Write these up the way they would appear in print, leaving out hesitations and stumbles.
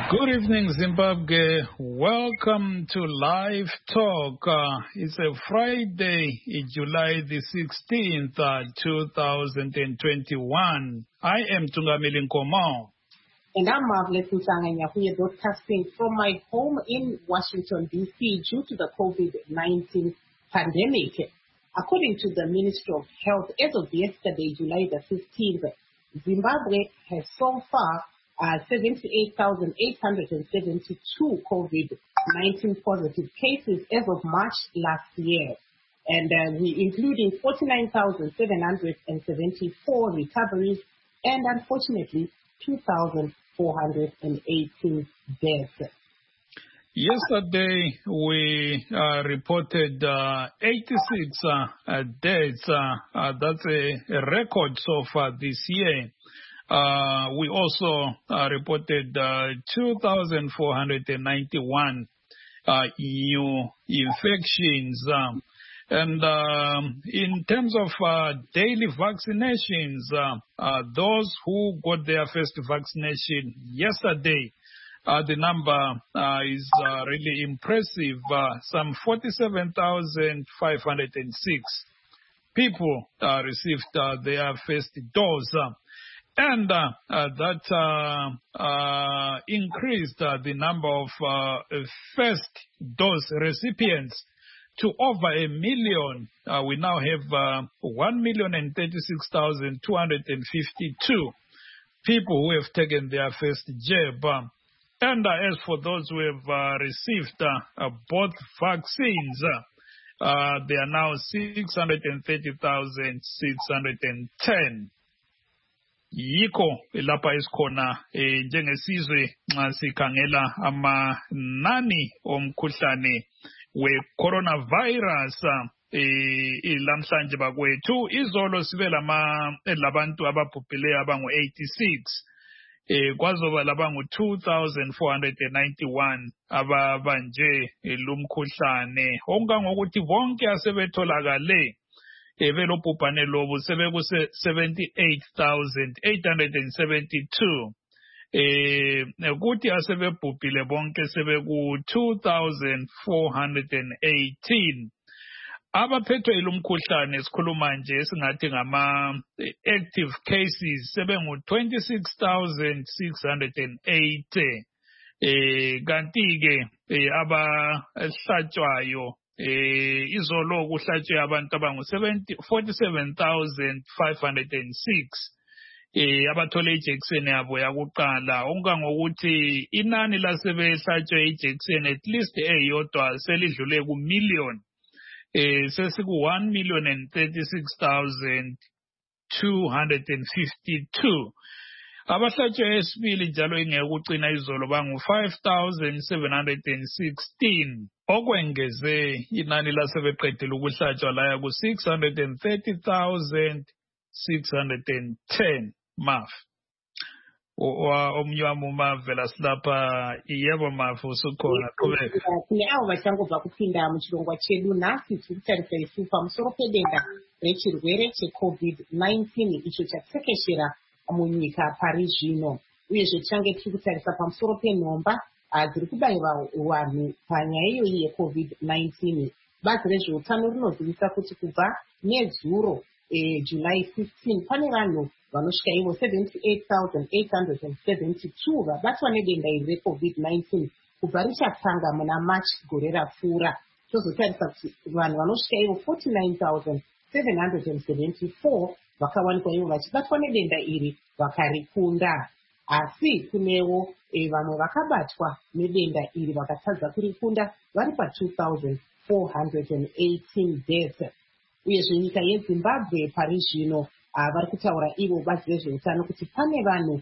Good evening, Zimbabwe. Welcome to Live Talk. It's a Friday, July the 16th, 2021. I am Tungamili Nkomo. And I'm Margaret Nsanganya, we are broadcasting from my home in Washington, D.C. due to the COVID-19 pandemic. According to the Ministry of Health, as of yesterday, July the 15th, Zimbabwe has so far 78,872 COVID-19 positive cases as of March last year. And we including 49,774 recoveries and unfortunately 2,418 deaths. Yesterday, we reported 86 deaths. That's a record so far this year. We also reported 2,491 new infections. And in terms of daily vaccinations, those who got their first vaccination yesterday, the number is really impressive. Some 47,506 people received their first dose. And that increased the number of first dose recipients to over 1 million. We now have 1,036,252 people who have taken their first jab. And as for those who have received both vaccines, they are now 630,610. Yiko lapha esikhona njengesizwe nxa sikhangela amanani omkhuhlane we-coronavirus lamhlanje bakwethu izolo sibe labantu ababhubhileyo abangu-86 kwazoba labangu-2,491 ababanje lumkhuhlane okungangokuthi bonke asebetholakale belobhubhane lobu sebeku-78,872 kuthi asebebhubhile bonke sebeku-2,418 abaphethwe yilumkhuhlane esikhuluma nje esingathi ngama-active cases sebengu-26,680 kanti-ke abahlatshwayo izolo kuhlatshwe abantu abangu-47,506 abathole ijekiseni yabo yakuqala okungangokuthi inani lasebehlatshwe ijekiseni at least eyodwa selidlule ku-million sesiku-1,036,252 abahlatshwe esibili njalo ingekucina izolo bangu-5,716 okwengeze inani lasebeqedile ukuhlatshwa laya ku-630,610 maf. Omnywami umavela silapha yebo maf usukhona qhubeka. Kune avo vachangobva kupinda muchirongwa chedu nhasi tiri kutarisa isu pamusoro pedenda rechirwere cheCOVID-19 icho chatekeshera munyika pari zvino uyezve tichange tiri kutarisa pamusoro penhomba dziri kubayiwa vanhu panyaya iyoyi yeCOVID-19. Bazi rezveutano rinozivisa kuti kubva nedzuro July 15 pane vanhu vanosvika ivo 78,872 vabatwa nedenda iri reCOVID-19 kubva richatanga muna March gore rapfuura. Tozotarisa kuti vanhu vanosvika ivo 49,774 vakawanikwa ivo vachibatwa nedenda iri vakarikunda. Asi kunewo vamwe vakabatwa nedenda iri vakatadza kurikunda vari pa2,418 deaths. Uyezve nyika yeZimbabwe pari zvino vari kutaura ivo bazi rezveutano kuti pane vanhu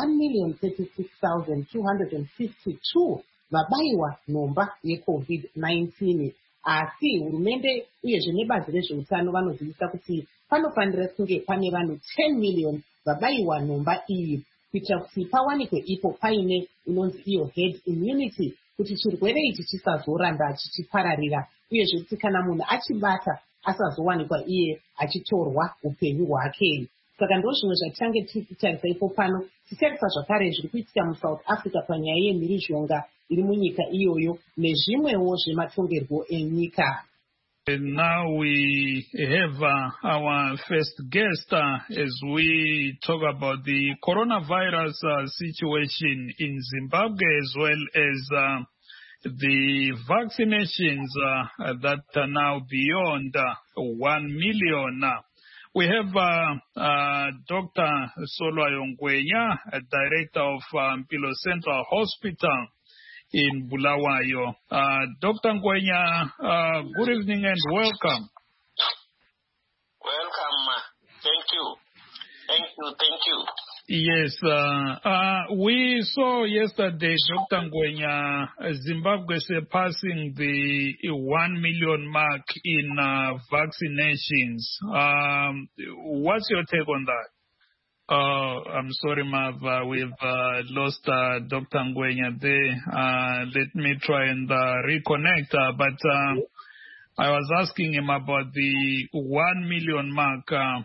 1,036,252 vabayiwa nhomba yeCOVID-19. Asi hurumende uyezve nebazi rezveutano vanozivisa kuti panofanira kunge pane vanhu 10 million vabayiwa nhomba iyi kuitira kuti pawanikwe ipo paine inonzi iyo herd immunity kuti chirwere ichi chisazoramba chichipararira uyezve kuti kana munhu achibata asazowanikwa iye achitorwa upenyu hwake. saka ndo zvimwe zvatitange tiri kutarisa ipo pano. Titarisa zvakare zviri kuitika muSouth Africa panyaya yemhirizhonga iri munyika iyoyo nezvimwewo zvematongerwo enyika. And now we have our first guest as we talk about the coronavirus situation in Zimbabwe, as well as the vaccinations that are now beyond 1 million. We have Dr. Solwayo Ngwenya, Director of Mpilo Central Hospital in Bulawayo. Dr. Ngwenya, good evening and welcome. Welcome. Thank you. Thank you. Yes, we saw yesterday, Dr. Ngwenya, Zimbabwe surpassing the 1 million mark in vaccinations. What's your take on that? I'm sorry, Mav, we've lost Dr. Ngwenya there. Let me try and reconnect. But I was asking him about the 1 million mark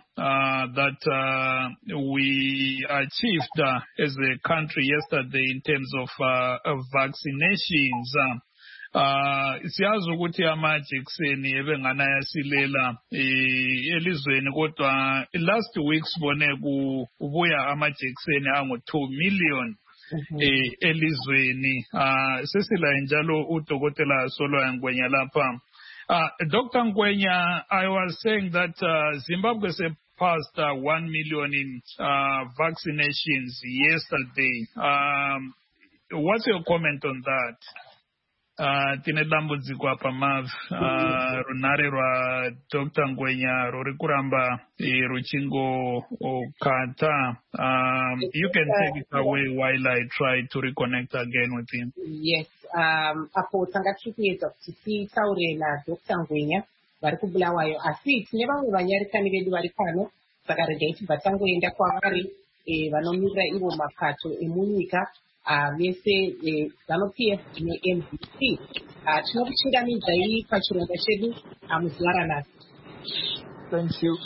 that we achieved as a country yesterday in terms of vaccinations. Siyazi ukuthi amajekiseni ebengana yasilela elizweni kodwa last week sibone kubuya amajekiseni angu 2 million elizweni. Sesila njalo udokotela Solwayo Ngwenya lapha. Dr. Ngwenya, I was saying that Zimbabwe surpassed 1 million in vaccinations yesterday. What's your comment on that? Tine dambudziko apa Mav, runare rwa Dr. Ngwenya ruri kuramba ruchingo kata. You can take it away while I try to reconnect again with him. Yes, apo tanga tiri kuedza kuti titaure naDr. Ngwenya vari kuBulawayo, asi tine vamwe vanyarikani vedu vari pano, saka regai tibva tangoenda kwavari vanomirira ivo mapato emunyika vese ZANU-PF neMDC. Tinokuchingamidzai pachirongwa chedu muzuva ranhasi. Thank you.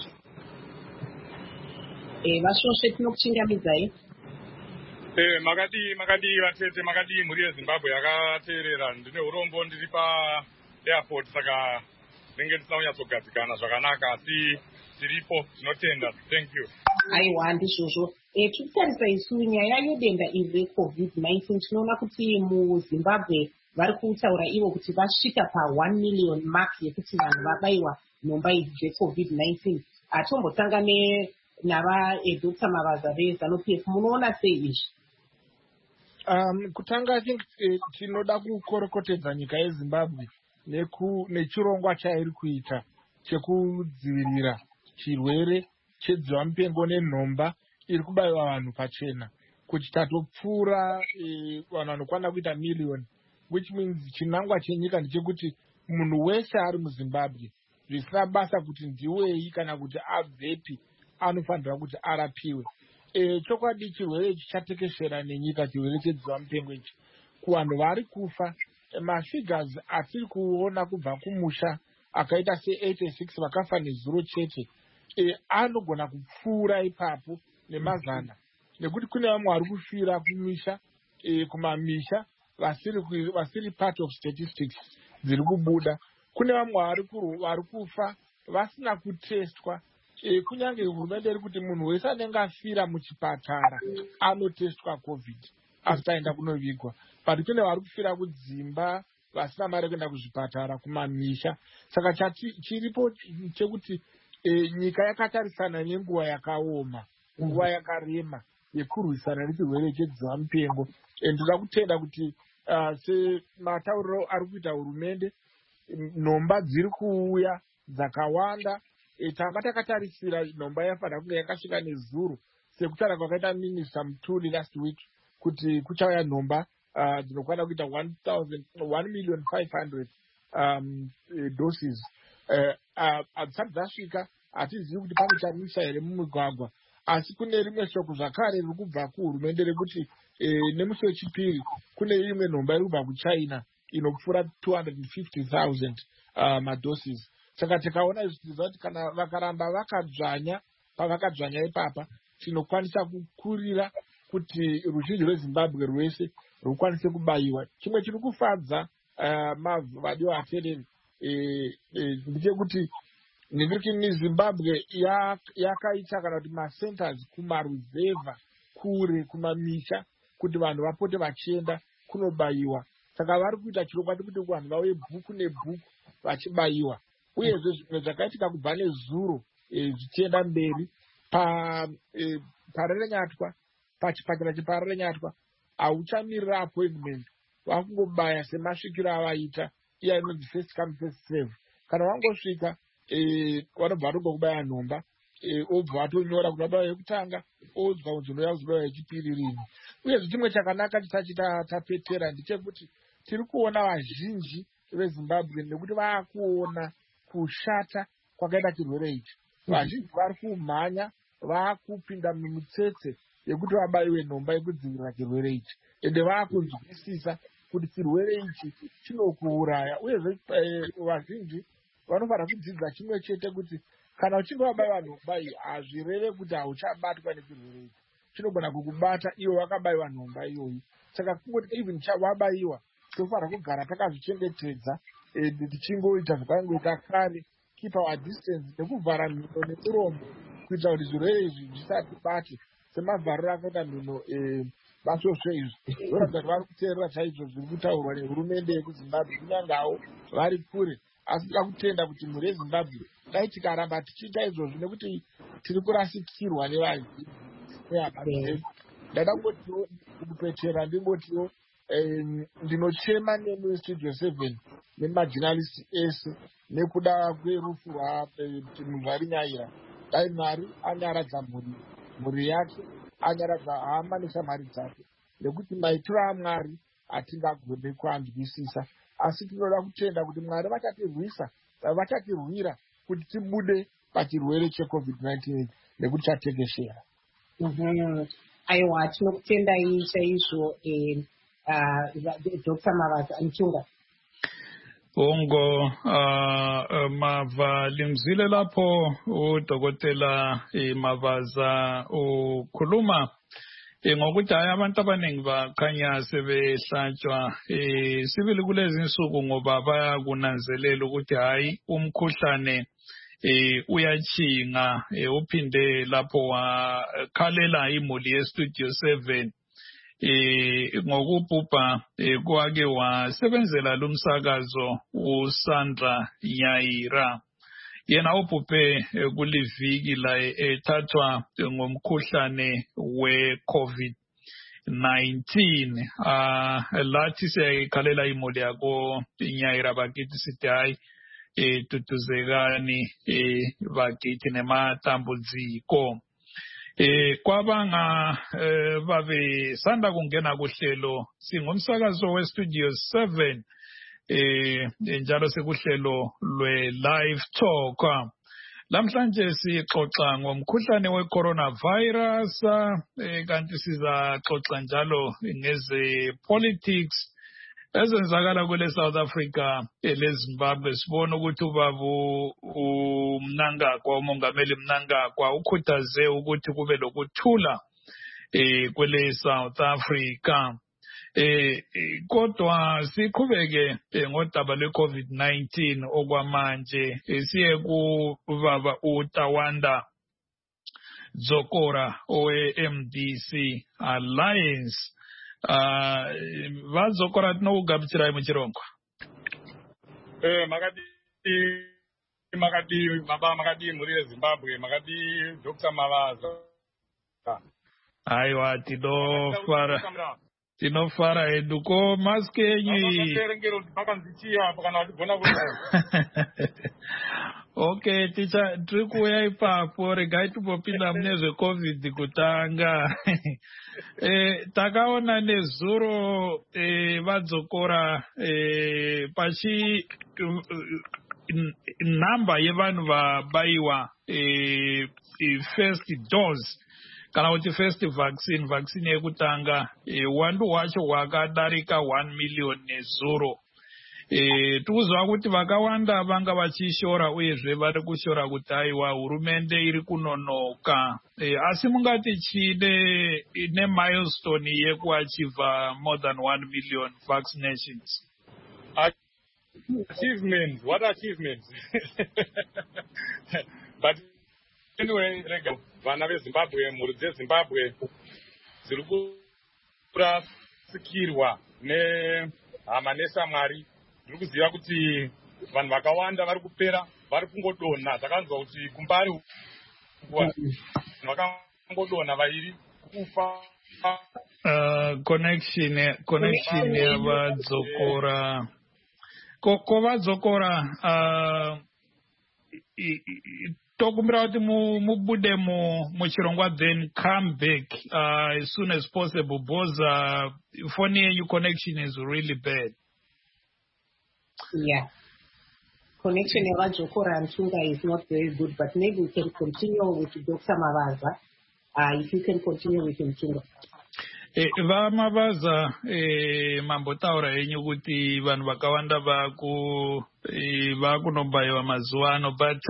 Vashoshe tinokuchingamidzai. Makadi vatete makadi mhuri yeZimbabwe yakateerera. Ndine urombo ndiri pa-airport saka ndenge ndisina kunyatsogadzikana zvakanaka asi tiripo tinotenda. Thank you. Aiwa ndizvozvo. Tiritarisa isu nyaya yedenda iri reCOVID-19 tinoona kuti muZimbabwe vari kutaura ivo kuti vasvika pa1 million mark yekuti vanhu vabaiwa nhomba idzi dzeCOVID-19. Tombotanga nava Dr. Mavaza veZANU-PF, munoona sei izvi? Kutanga tinoda kukorokotedza nyika yeZimbabwe nechirongwa chairi kuita chekudzivirira chirwere chedzihwamupengo nenhomba iri kubayiwa vanhu pachena kuti tatopfuura vanhu vanokwana kuita million, which means chinangwa chenyika ndechekuti munhu wese ari muZimbabwe zvisina basa kuti ndiwei kana kuti abvepi anofanirwa kuti arapiwe. Chokwadi chirwere chichatekeshera nenyika, chirwere chedzihwamupengo ichi. Kuvanhu vari kufa, mafigures atiri kuona kubva kumusha akaita se86 vakafa nezuro chete anogona kupfuura ipapo nemazana, nekuti kune vamwe vari kufira kumisha kumamisha vasiri part of statistics dziri kubuda. Kune vamwe vari kufa vasina kutestwa. Kunyange hurumende iri kuti munhu wese anenge afira muchipatara anotestwa COVID after aenda kunovigwa, but kune vari kufira kudzimba vasina mari kuenda kuzvipatara kumamisha. Saka chiripo chekuti nyika yakatarisana nenguva yakaoma, nguva yakarema yekurwisana nechirwere chedzihwamupengo. Ndoda kutenda kuti sematauriro ari kuita hurumende, nhomba dziri kuuya dzakawanda. Tanga takatarisira nhomba yafanira kunge yakasvika nezuro sekutaura kwakaita Minister Mutuli last week kuti kuchauya nhomba dzinokwana kuita 1,500,000 doses. Adzisati dzasvika, hatizivi kuti pane chamisa here mumigwagwa, asi kune rimwe shoko zvakare riri kubva kuhurumende rekuti nemusi wechipiri kune imwe nhomba iri kubva kuChina inopfuura 250,000 madoses. Saka tikaona izvi tiziva kuti kana vakaramba vakadzvanya pavakadzvanya ipapa tinokwanisa kukurira kuti ruzhinji rwezimbabwe rwese rukwanise kubayiwa. Chimwe chiri kufadza mavhadiwo atereri ndechekuti ndinoti Zimbabwe yakaita kana kuti macenters kumaruzevha kure kumamisha kuti vanhu vapote vachienda kunobayiwa. Saka vari kuita chirokwadi kuti vanhu vauye bhuku nebhuku vachibayiwa. Uyezve zvimwe zvakaitika kubva nezuro zvichienda mberi parerenyatwa pachipatara cheparerenyatwa hauchamirira appointment, wakungobaya semasvikiro avaita iya inonzi first come first serve. Kana wangosvika vanobva vatongokubaya nhomba obva vatonyora kuti wabaya yekutanga odzwa kunzi unoya kuzobaya yechipiri rini. Uyezve chimwe chakanaka tisati tapetera ndechekuti tiri kuona vazhinji veZimbabwe nekuti vakuona kushata kwakaita chirwere ichi. Vazhinji vari kumhanya vakupinda mumutsetse yekuti vabayiwe nhomba yekudzivirira chirwere ichi, ende vakunzwisisa kuti chirwere ichi chinokuuraya. Uyezve vazhinji vanofanira kudzidza chimwe chete kuti kana uchinge wabayiwa nhomba iyi hazvireve kuti hauchabatwa nechirwere ichi, chinogona kukubata iwe wakabayiwa nhomba iyoyi. Saka kungoti even wabayiwa tofanira kugara takazvichengetedza tichingoita zvakangoita kare, keep our distance nekuvhara mhino nemuromo kuitira kuti zvirwere izvi zvisatibate semavhariro akaita mhino vasvosve izvi. Voratidza kuti vari kuteerera chaizvo zviri kutaurwa nehurumende yekuZimbabwe kunyangawo vari kure. Asi tinoda kutenda kuti mhuri yeZimbabwe dai tikaramba tichiita izvozvo nekuti tiri kurasikirwa nevazhinji nehama. Ndada kungotiwo kupetera ndingotiwo ndinochema nemi Studio 7 nemajournalist ese nekuda kwerufu munhu ari Nyaira. Dai Mwari anyaradza mhuri yake, anyaradza hama neshamwari dzake, nekuti maitiro aMwari hatingagone kuanzwisisa. Asi tinoda kutenda kuti Mwari vachatirwira kuti tibude pachirwere cheCovid-19 nekuti chatekeshera. Aiwa, tinokutendai chaizvo Dr. Mavaza Mchunga. Bongo Mava limzile lapho udokotela Mavaza ukhuluma ngokuthi hayi abantu abaningi bakhanya sebehlatshwa sibili kulezi insuku ngoba bayakunanzelela ukuthi hayi umkhuhlane uyachinga. Uphinde lapho wakhalela imuli yeStudio 7 ngokubhubha kwake wasebenzela lumsakazo uSandra Nyaira. Yena ubhubhe kuliviki la ethathwa ngomkhuhlane we-COVID-19. Lathi siyayikhalela imuli yako Nyaira bakithi sithi hayi tutuzekani bakithi nematambudziko. Kwabanga babesanda kungena kuhlelo singumsakazo weStudio 7 njalo sekuhlelo lwe-live talk. Lamhlanje sixoxa ngomkhuhlane we-coronavirus, kanti sizaxoxa njalo ngeze politics ezenzakala kwele South Africa leZimbabwe. Sibona ukuthi ubabu uMnangagwa, umongameli Mnangagwa ukhuthaze ukuthi kube lokuthula kwele South Africa. Kodwa siqhubeke ngodaba lwe-COVID-19 okwamanje siye kubaba uTawanda Dzokora owe-MDC Alliance. Vadzokora tinokugabitirai muchirongwa. makadi mhuri yeZimbabwe, makadi Dr. Mavaza. Aiwa, tinofara hedu ko mask yenyu. Okay, ticha tiri kuuya ipapo, regai timbopinda mune zveCovid kutanga. Takaona nezuro Vadzokora pachi namba yevanhu vabayiwa first dose kana kuti first vaccine yekutanga uwandu hwacho hwakadarika 1 million nezuro. tikuzwa kuti vakawanda vanga vachishora uyezve vari kushora kuti aiwa hurumende iri kunonoka. Asi mungati chide nemilestone yekuachieva more than 1 million vaccinations? Achievements, what achievements? But anyway, vana veZimbabwe, mhuri dzeZimbabwe dziri kurasikirwa nehama neshamwari. Ndiri kuziva kuti vanhu vakawanda vari kupera, vari kungodonha. Takanzwa kuti kumbari vakangodonha vairi kufa. Connection yavadzokora. Kovadzokora tokumbira kuti mubude muchirongwa, then come back as soon as possible, because phone yenyu connection is really bad. Yeah. Connection yavadzokora Ntunga is not very good, but maybe we can continue with Dr. Mavaza. If you can continue with Ntunga. Vamavaza mambotaura henyu kuti vanhu vakawanda vakunombayiwa mazuva ano, but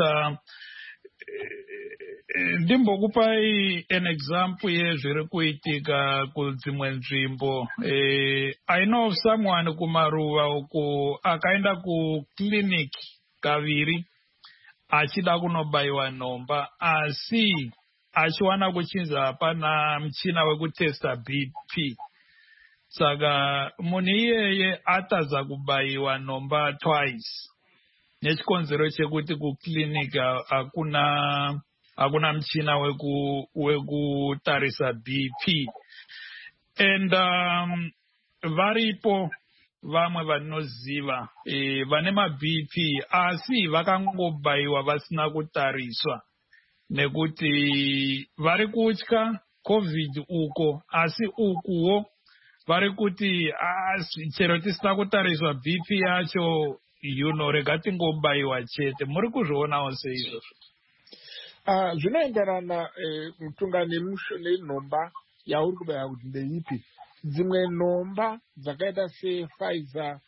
ndimbokupai an example yezviri kuitika kudzimwe nzvimbo. I know of someone kumaruva uko akaenda kuclinic kaviri achida kunobayiwa nhomba, asi achiwana kuchinza hapana muchina wekutesta BP. Saka munhu iyeye atadza kubayiwa nhomba twice nechikonzero chekuti kuclinic hakuna muchina wekutarisa BP. And varipo vamwe vandinoziva vane maBP asi vakangobayiwa vasina kutariswa, nekuti vari kutya COVID uko, asi ukuwo vari kuti chero tisina kutariswa BP yacho, rega tingobayiwa chete. Muri kuzvionawo seizvozvo? Zvinoenderana Mutunga nenhomba yauri kubaya kuti ndeipi. Dzimwe nhomba dzakaita sePfizer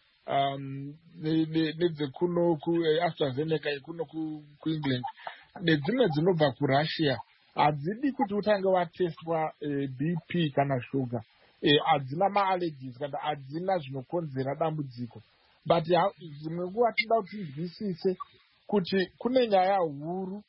nedzekuno kuAstraZeneca ikuno kuEngland nedzimwe dzinobva kuRussia hadzidi kuti utange watestwa BP kana shuga. Hadzina maallergies kana hadzina zvinokonzera dambudziko. But dzimwe nguva tinoda kuti tinzwisise kuti kune nyaya huru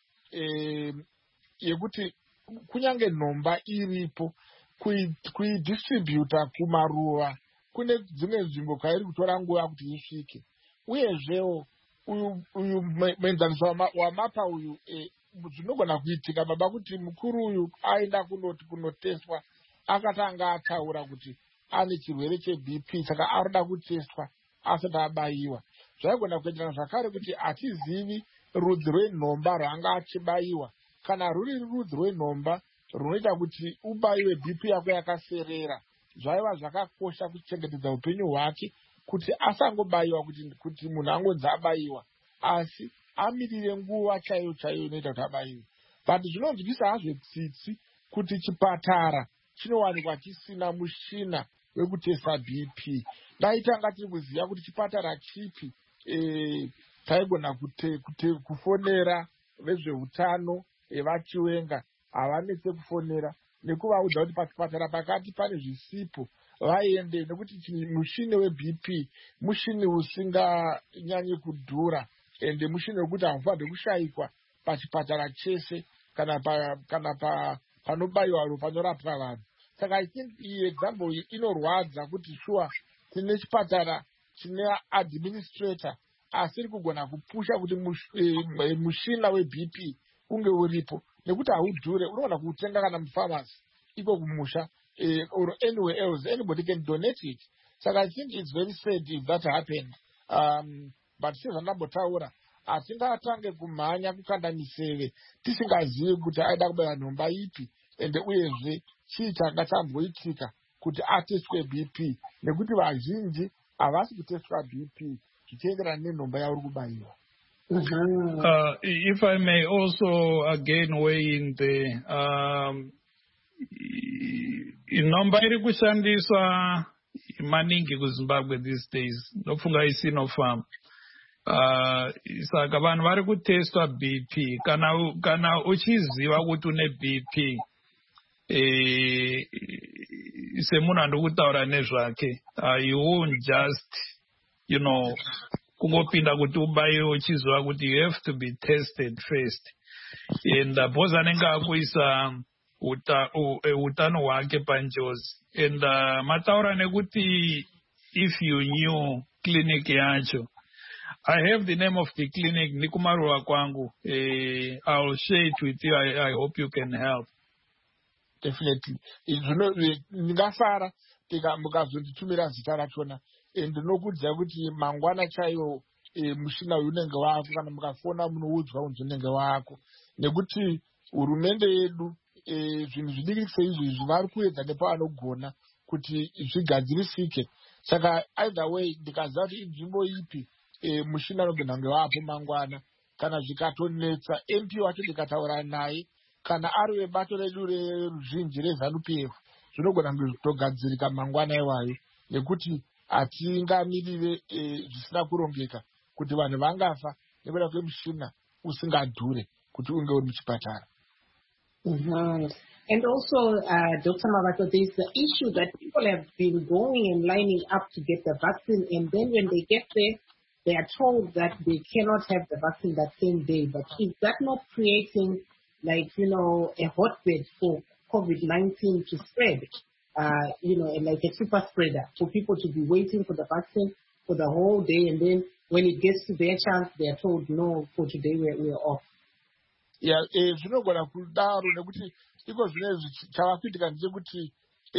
yekuti kunyange nhomba iripo kuidistributa kumaruva kune dzimwe nzvimbo kwairi kutora nguva kuti isvike. Uyezvewo uyu muenzaniso wamapa uyu zvinogona kuitika baba kuti mukuru uyu aenda kunotestwa akatanga ataura kuti ane chirwere cheBP, saka arida kutestwa asati abayiwa. Zvaigona kuenderana zvakare kuti hatizivi rudzi rwenhomba rwaanga achibayiwa. Kana ruri rudzi rwenhomba runoita kuti ubayiwe BP yako yakaserera, zvaiva zvakakosha kuchengetedza upenyu hwake kuti asangobayiwa kuti munhu angonzi abayiwa, asi amirire nguva chaiyo inoita kuti abayiwe. But zvinonzwisa hazvo tsitsi kuti chipatara chinowanikwa chisina mushina wekutesta BP. Daitanga tiri kuziva kuti chipatara chipi taigona kufonera vezveutano vachiwenga havanetse kufonera nekuvaudza kuti pachipatara pakati pane zvisipo vaende, nekuti mushini weBP mushini usinganyanyi kudhura ende mushini wekuti haufanirwi kushayikwa pachipatara chese kana panobayiwa panorapwa vanhu. Saka I think iyi example iyi inorwadza kuti shuwa tine chipatara chine administrator asiri kugona kupusha kuti mushina weBP unge uripo, nekuti haudhure, unogona kuutenga kana mufamasi iko kumusha or anywhere else, anybody can donate it. Saka I think it's very sad if that happened. But sezvandambotaura hatingatange kumhanya kukanda miseve tisingazivi kuti aida kubayiwa nhomba ipi ende uyezve chii changa chamboitika kuti atestwe BP, nekuti vazhinji havasi kutestwa BP zvichienderana nenhomba yauri kubayiwa. If I may also again weigh in the nhomba iri kushandiswa maningi kuZimbabwe these days. Nofunga iSinopharm. Saka vanhu vari kutestwa BP kana uchiziva kuti une BP semunhu andokutaura nezvake you won't just kungopinda kuti ubaiwe uchiziva kuti you have to be tested first and bhozi anenge akuisa utano hwake panjodzi and mataura nekuti if you knew clinic yacho. I have the name of the clinic nikumaruva kwangu. I'll share it with you. I hope you can help. Definitely. Ndingafara mukazonditumira zita rachona ndinokuudza kuti mangwana chaiwo mushina uyu unenge wako kana mukafona munoudzwa unzi unenge wako nekuti hurumende yedu zvinhu zvidiki seizvizvi vari kuedza nepavanogona kuti zvigadzirisike. Saka either way ndikaziva kuti inzvimbo ipi mushina unogona kunge wapo mangwana kana zvikatonetsa MP wacho ndikataura naye kana ari webato redu reruzhinji reZANU-PF zvinogona kunge zvitogadzirika mangwana iwayo nekuti hatingamirire zvisina kurongeka kuti vanhu vangafa nekuda kwemushina usingadhure kuti unge uri muchipatara. And also, Dr. Mavato, there's the issue that people have been going and lining up to get the vaccine, and then when they get there, they are told that they cannot have the vaccine that same day. But is that not creating, like, a hotbed for COVID-19 to spread, like a super spreader, for people to be waiting for the vaccine for the whole day, and then when it gets to their chance, they are told, no, for today we're off. Yeah, zvinogona kudaro nekuti iko zvinezvi chavakuitika ndechekuti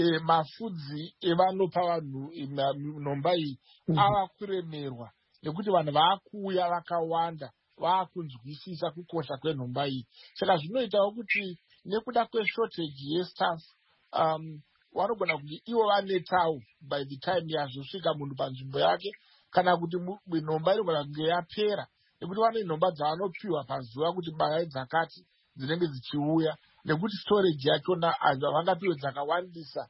mafudzi evanopa vanhu nhomba iyi ava kuremerwa nekuti vanhu vaakuuya vakawanda vaakunzwisisa kukosha kwenhomba iyi. Saka zvinoitawo kuti nekuda kweshortage yestaff vanogona kuti ivo vanetawo by the time yazvosvika munhu panzvimbo yake kana kuti nhomba inogona kunge yapera nekuti vane nhomba dzavanopiwa pazuva kuti bayai dzakati dzinenge dzichiuya nekuti storage yachona vangapiwe dzakawandisa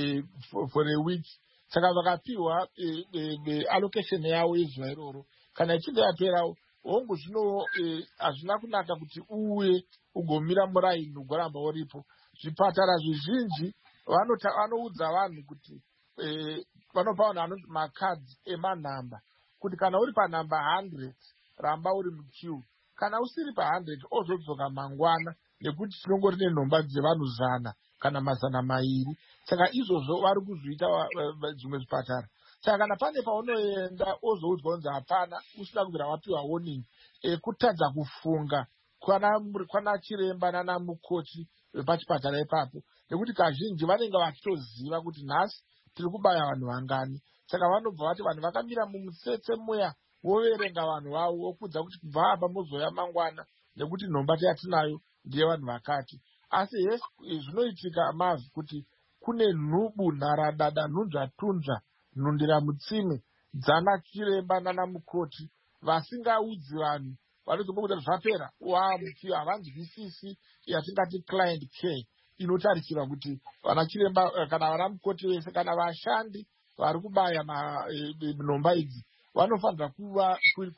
for a week. Saka vakapiwa allocation yavo yezuva iroro kana ichinge yaperawo hongu zvino hazvina kunaka kuti uye ugomira muraini ugoramba uripo. Zvipatara zvizhinji vanoudza vanhu kuti vanopa vanhu vanoti makadzi emanhamba kuti kana uri panhamba 100 ramba uri mukiu, kana usiri pa100 ozodzoka mangwana nekuti tinongori nenhomba dzevanhu 100 kana 200. Saka izvozvo vari kuzviita zvimwe zvipatara. Saka kana pane paunoenda ozoudzwa kunzi hapana usina kubvira wapiwa warning, kutadza kufunga kwana chiremba nana mukoti vepachipatara ipapo nekuti kazhinji vanenge vachitoziva kuti nhasi tiri kubaya vanhu vangani. Saka vanobva vati vanhu vakamira mumutsetse muya voverenga vanhu vavo vokudza kuti kubva apa muzoya mangwana nekuti nhomba yatinayo ndiye vanhu vakati. Asi zvinoitika mazi kuti kune nhubu, nharadada, nhunzvatunzva, nhundira mutsime dzana chiremba nana mukoti vasingaudzi vanhu vanozombokuta zvapera wamukiwa havanzwisisi yatingati client care inotarisirwa kuti vana chiremba kana vana mukoti vese kana vashandi vari kubaya nhomba idzi vanofanira kuva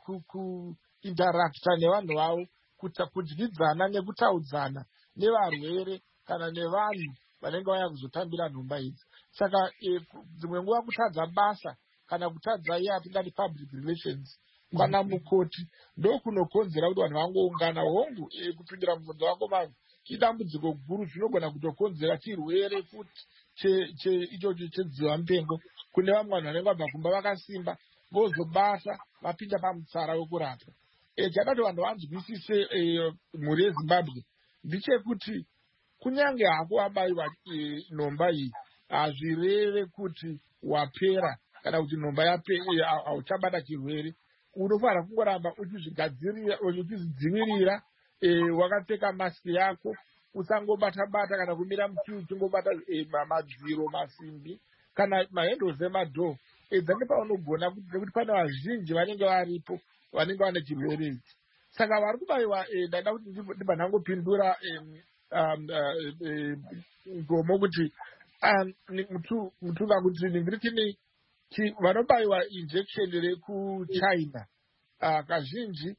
kuinteracta nevanhu vavo kudyidzana nekutaudzana nevarwere kana nevanhu vanenge vaya kuzotambira nhomba idzi. Saka dzimwe nguva kutadza basa kana kutadza iye atingati public relations kwana mukoti ndokunokonzera kuti vanhu vangoungana. Hongu kupindira mubvunzo wako vanhu idambudziko guru zvinogona kutokonzera chirwere futi ichocho chedziva mupengo kune vamwe vanhu vanenge vabva kumba vakasimba vozobasa vapinda pamutsara wekurapwa. Chadati vanhu vanzwisise mhuri yeZimbabwe ndichekuti kunyange hako wabayiwa nhomba iyi hazvireve kuti wapera kana kuti nhomba hauchabata chirwere. Unofanira kungoramba uchizvidzivirira wakapfeka masiki yako, usangobata-bata kana kumira mukiu uchingobata madziro, masimbi kana mahandles emadhoo. Edza nepaunogona nekuti pane vazhinji vanenge varipo vanenge vane chirwere ichi. Saka vari kubayiwa ndaida kuti ndibva ndangopindura ngomo kuti mutunga kuti ndingirikini vanobayiwa injection rekuchina kazhinji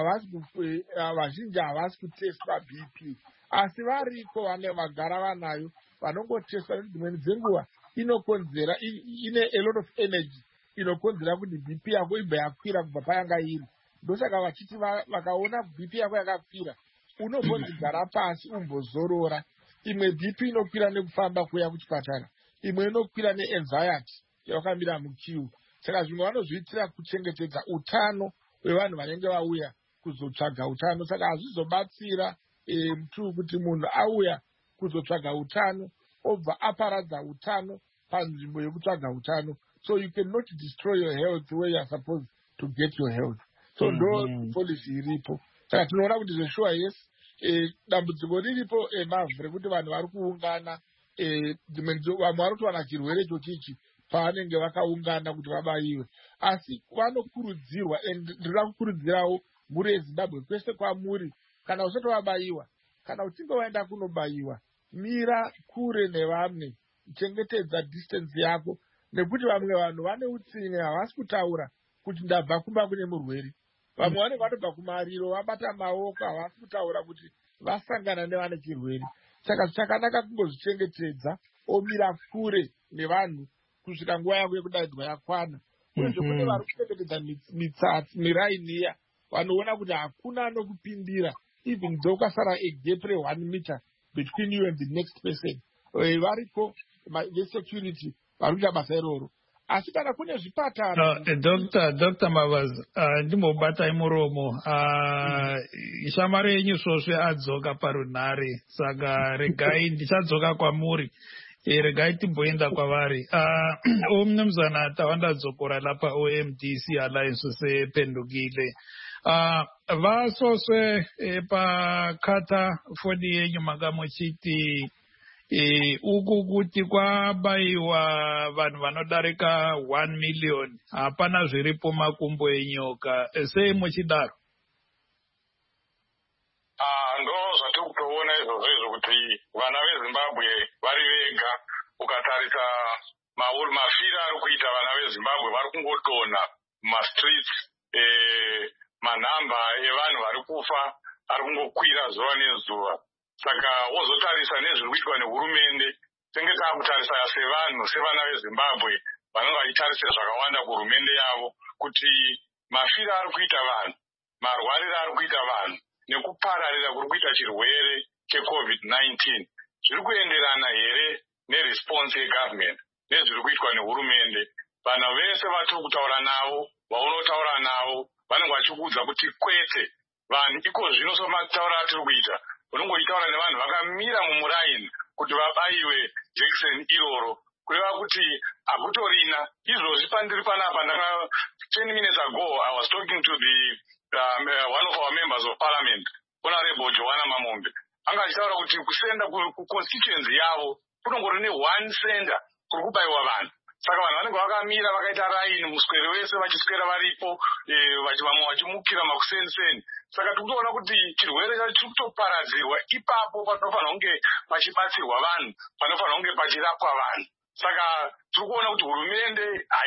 vazhinji havasi kutestwa BP, asi variko vagara vanayo vanongotestwa nedzimweni dzenguva inokonzera ine a lot of energy inokonzera kuti BP yako ibva yakwira kubva payanga iri. Ndosaka vachiti vakaona BP yako yakakwira unombonzi gara pasi umbozorora. Imwe BP inokwira nekufamba kuya kuchipatara, imwe inokwira neanxiety yawakamira mukiu. Saka zvimwe vanozviitira kuchengetedza utano hwevanhu vanenge vauya kuzotsvaga utano. Saka hazvizobatsira mtu kuti munhu auya kuzotsvaga utano obva aparadza utano panzvimbo yekutsvaga utano. So you cannot destroy your health where you are supposed to get your health. So ndo policy iripo. Saka tinoona kuti zveshuwa yes dambudziko riripo mavhu rekuti vanhu vari kuungana vamwe vari kutowana chirwere chochichi pavanenge vakaungana kuti vabayiwe, asi vanokurudzirwa ndinoda kukurudzirawo muri eZimbabwe kwese kwamuri, kana usati wabayiwa, kana uchinge waenda kunobayiwa, mira kure nevamwe, chengetedza distance yako, nekuti vamwe vanhu vane utsinye havasi kutaura kuti ndabva kumba kune murwere. Vamwe vanenge vatobva kumariro vabata maoko, havasi kutaura kuti vasangana nevane chirwere. Saka zvakanaka kungozvichengetedza, omira kure nevanhu kusvika nguva yako yekudaidzwa yakwana. Uyezve kune vari kuchengetedza mitsatsi miraini iya, vanoona kuti hakuna anokupindira, even though ukasara egap re1 meter between you and the next person. Variko vesecurity vari kuita basa iroro. Asi kana kune zvipatara Dr. Mavazi, ndimbobatai muromo. Shamwari yenyu svosve adzoka parunhare, saka regai ndichadzoka kwamuri. Regai timboenda kwavari. Mnumzana tawandadzokora lapa OMDC Alliance sependukile. Vasoswe pakata foni yenyu manga muchiti uku kuti kwabayiwa vanhu vanodarika 1 million, hapana zviripo makumbo enyoka. Sei muchidaro? Ndo zvatiri kutoona izvozvo kuti vana veZimbabwe vari vega. Ukatarisa mafiro ari kuita vana veZimbabwe vari kungodonha mumastreets, manhamba evanhu vari kufa ari kungokwira zuva nezuva. Saka wozotarisa nezviri kuitwa nehurumende, tenge taakutarisa sevanhu, sevana veZimbabwe vanenge vachitarisira zvakawanda kuhurumende yavo, kuti mafiro ari kuita vanhu, marwariro ari kuita vanhu, nekupararira kuri kuita chirwere cheCovid-19 zviri kuenderana here neresponse yegovernment nezviri kuitwa nehurumende. Vanhu vese vatiri kutaura navo, vaunotaura navo, vanenge vachikuudza kuti kwete, vanhu iko zvino somataura atiri kuita, unongoitaura nevanhu vakamira mumuraini kuti vabayiwe jekiseni iroro, kureva kuti hakutorina. Izvozvi pandiri panapa, 10 minutes ago I was talking to the one of our members of parliament, Honorable Joanna Mamombe. Anga achitaura kuti kusenda kuconstituency yavo kunongori ne1 center kuri kubayiwa vanhu. Saka vanhu vanenge vakamira vakaita raini muswere wese vachiswera varipo, vamwe vachimukira makuseni. Saka tikutoona kuti chirwere chacho chiri kutoparadzirwa ipapo panofanira kunge pachibatsirwa vanhu, panofanira kunge pachirapwa vanhu. Saka tiri kuona kuti hurumende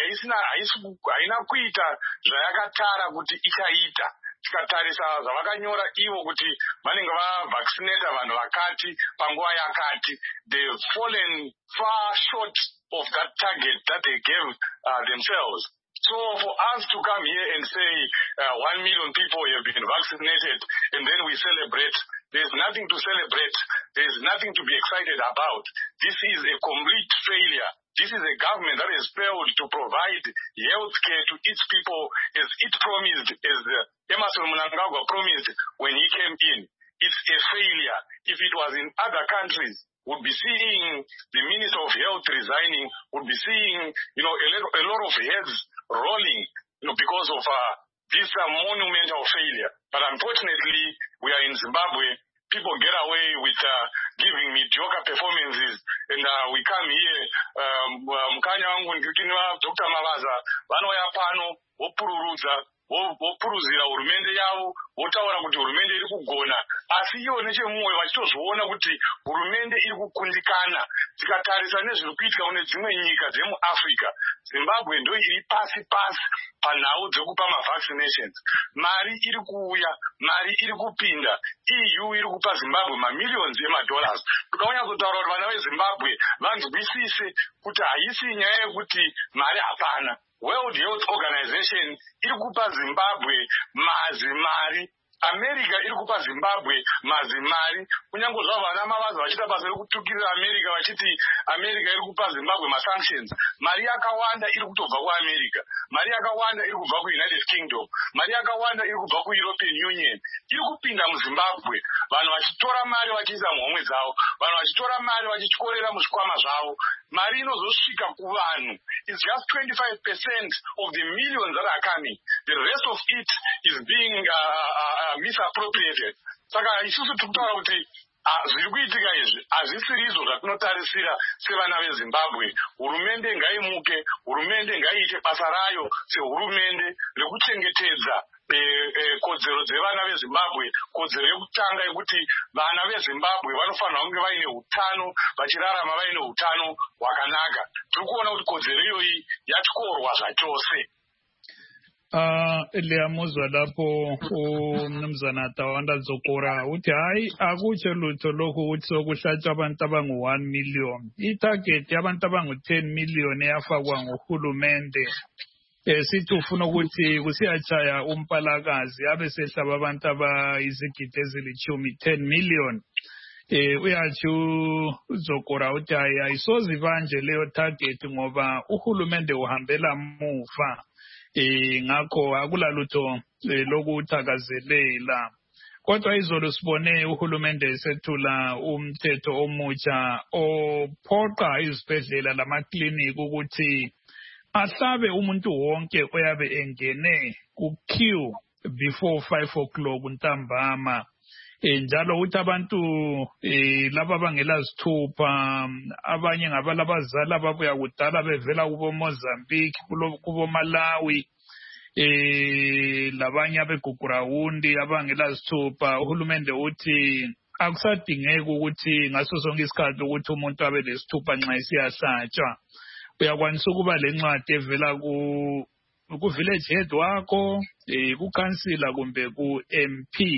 haina kuita zvayakatara kuti ichaita. Tikatarisa zvavakanyora ivo kuti vanenge vavaccinata vanhu vakati panguva yakati, they've fallen far short of that target that they gave themselves. So for us to come here and say 1 million people have been vaccinated and then we celebrate, there's nothing to celebrate. There's nothing to be excited about. This is a complete failure. This is a government that has failed to provide health care to its people as it promised, as Emmerson Mnangagwa promised when he came in. It's a failure. If it was in other countries, would be seeing the Minister of Health resigning, would be seeing, a lot of heads rolling, because of this monumental failure. But unfortunately, we are in Zimbabwe. People get away with giving mediocre performances, and we come here. Mukanya wangu ndikuti Dr. Mavaza vanouya pano vopururudza vachipuruzira hurumende yavo votaura kuti hurumende iri kugona, asi ivo nechemumwe vachitozviona kuti hurumende iri kukundikana. Tikatarisa nezviri kuitika kune dzimwe nyika dzemuAfrica, Zimbabwe ndo iri pasi panhau dzekupa mavaccinations. Mari iri kuuya, mari iri kupinda. EU iri kupa Zimbabwe mamillions emadollars. Tikanyatsotaura kuti vana veZimbabwe vanzwisise kuti haisi nyaya yekuti mari hapana. World Health Organization iri kupa Zimbabwe mazimari. America iri kupa Zimbabwe mazimari. Kunyange zvavo vana mavazi vachita basa rekutukirira America vachiti America iri kupa Zimbabwe masanctions. Mari yakawanda iri kutobva kuAmerica. Mari yakawanda iri kubva kuUnited Kingdom. Mari yakawanda iri kubva kuEuropean Union. Iri kupinda muZimbabwe. Vanhu vachitora mari vachiisa muhomwe dzavo. Vanhu vachitora mari vachichikorera muzvikwama zvavo. Mari inozosvika kuvanhu. It's just 25% of the millions that are coming. The rest of it is being misappropriated. Saka isusu tikutaura kuti zviri kuitika izvi hazvisiri izvo zvatinotarisira sevana veZimbabwe. Hurumende ngaimuke, hurumende ngaiite basa rayo sehurumende rekuchengetedza kodzero dzevana veZimbabwe. Kodzero yekutanga yekuti vana veZimbabwe vanofanira kunge vaine hutano, vachirarama vaine hutano hwakanaka. Tiri kuona kuti kodzero iyoyi yatyorwa zvachose. Liyamuzwa lapho umnumzana Tawanda Dzokora uthi hayi akutsho lutho lokhu ukuthi sokuhlatshwa abantu abangu-1 million. Itarget yabantu abangu-10 million eyafakwa nguhulumende. Sithi ufuna ukuthi kusiyatshaya umpalakazi abe sehlaba abantu abayizigidi ezilithumi 10 million. Uyatsho uZokora uthi hayi ayisoze banje leyo target ngoba uhulumende uhambela muva. Ngakho akulalutho lokuthakazelela. Kodwa izolo sibone uhulumende esethula umthetho omutsha ophoqa izibhedlela lamaklinika ukuthi ahlabe umuntu wonke oyabe engene ku-queue before 5 o'clock ntambama. Njalo uthi abantu laba abangela zithupha, abanye ngabalabazali ababuya kudala bevela kubo Mozambique, kubo Malawi, labanye abeGugurawundi abangela zithupha. Uhulumende uthi akusadingeki ukuthi ngaso sonke isikhathi ukuthi umuntu abe lesithupha nxa isiyahlatshwa. Uyakwanisa ukuba lencwadi evela ku village head wakho, ku councillor kumbe ku MP.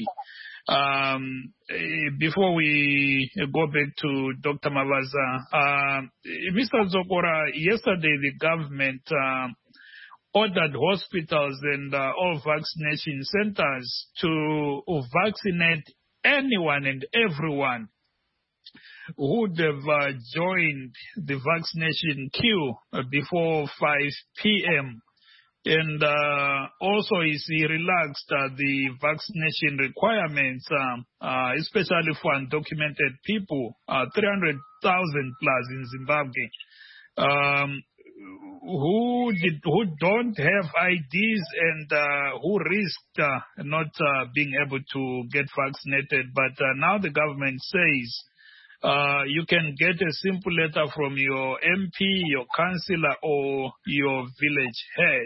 Before we go back to Dr. Mavaza, Mr. Dzokora, yesterday the government ordered hospitals and all vaccination centers to vaccinate anyone and everyone who would have joined the vaccination queue before 5 p.m. And also he relaxed the vaccination requirements, especially for undocumented people, 300,000 plus in Zimbabwe, who don't have IDs and who risked not being able to get vaccinated. But now the government says you can get a simple letter from your MP, your councillor, or your village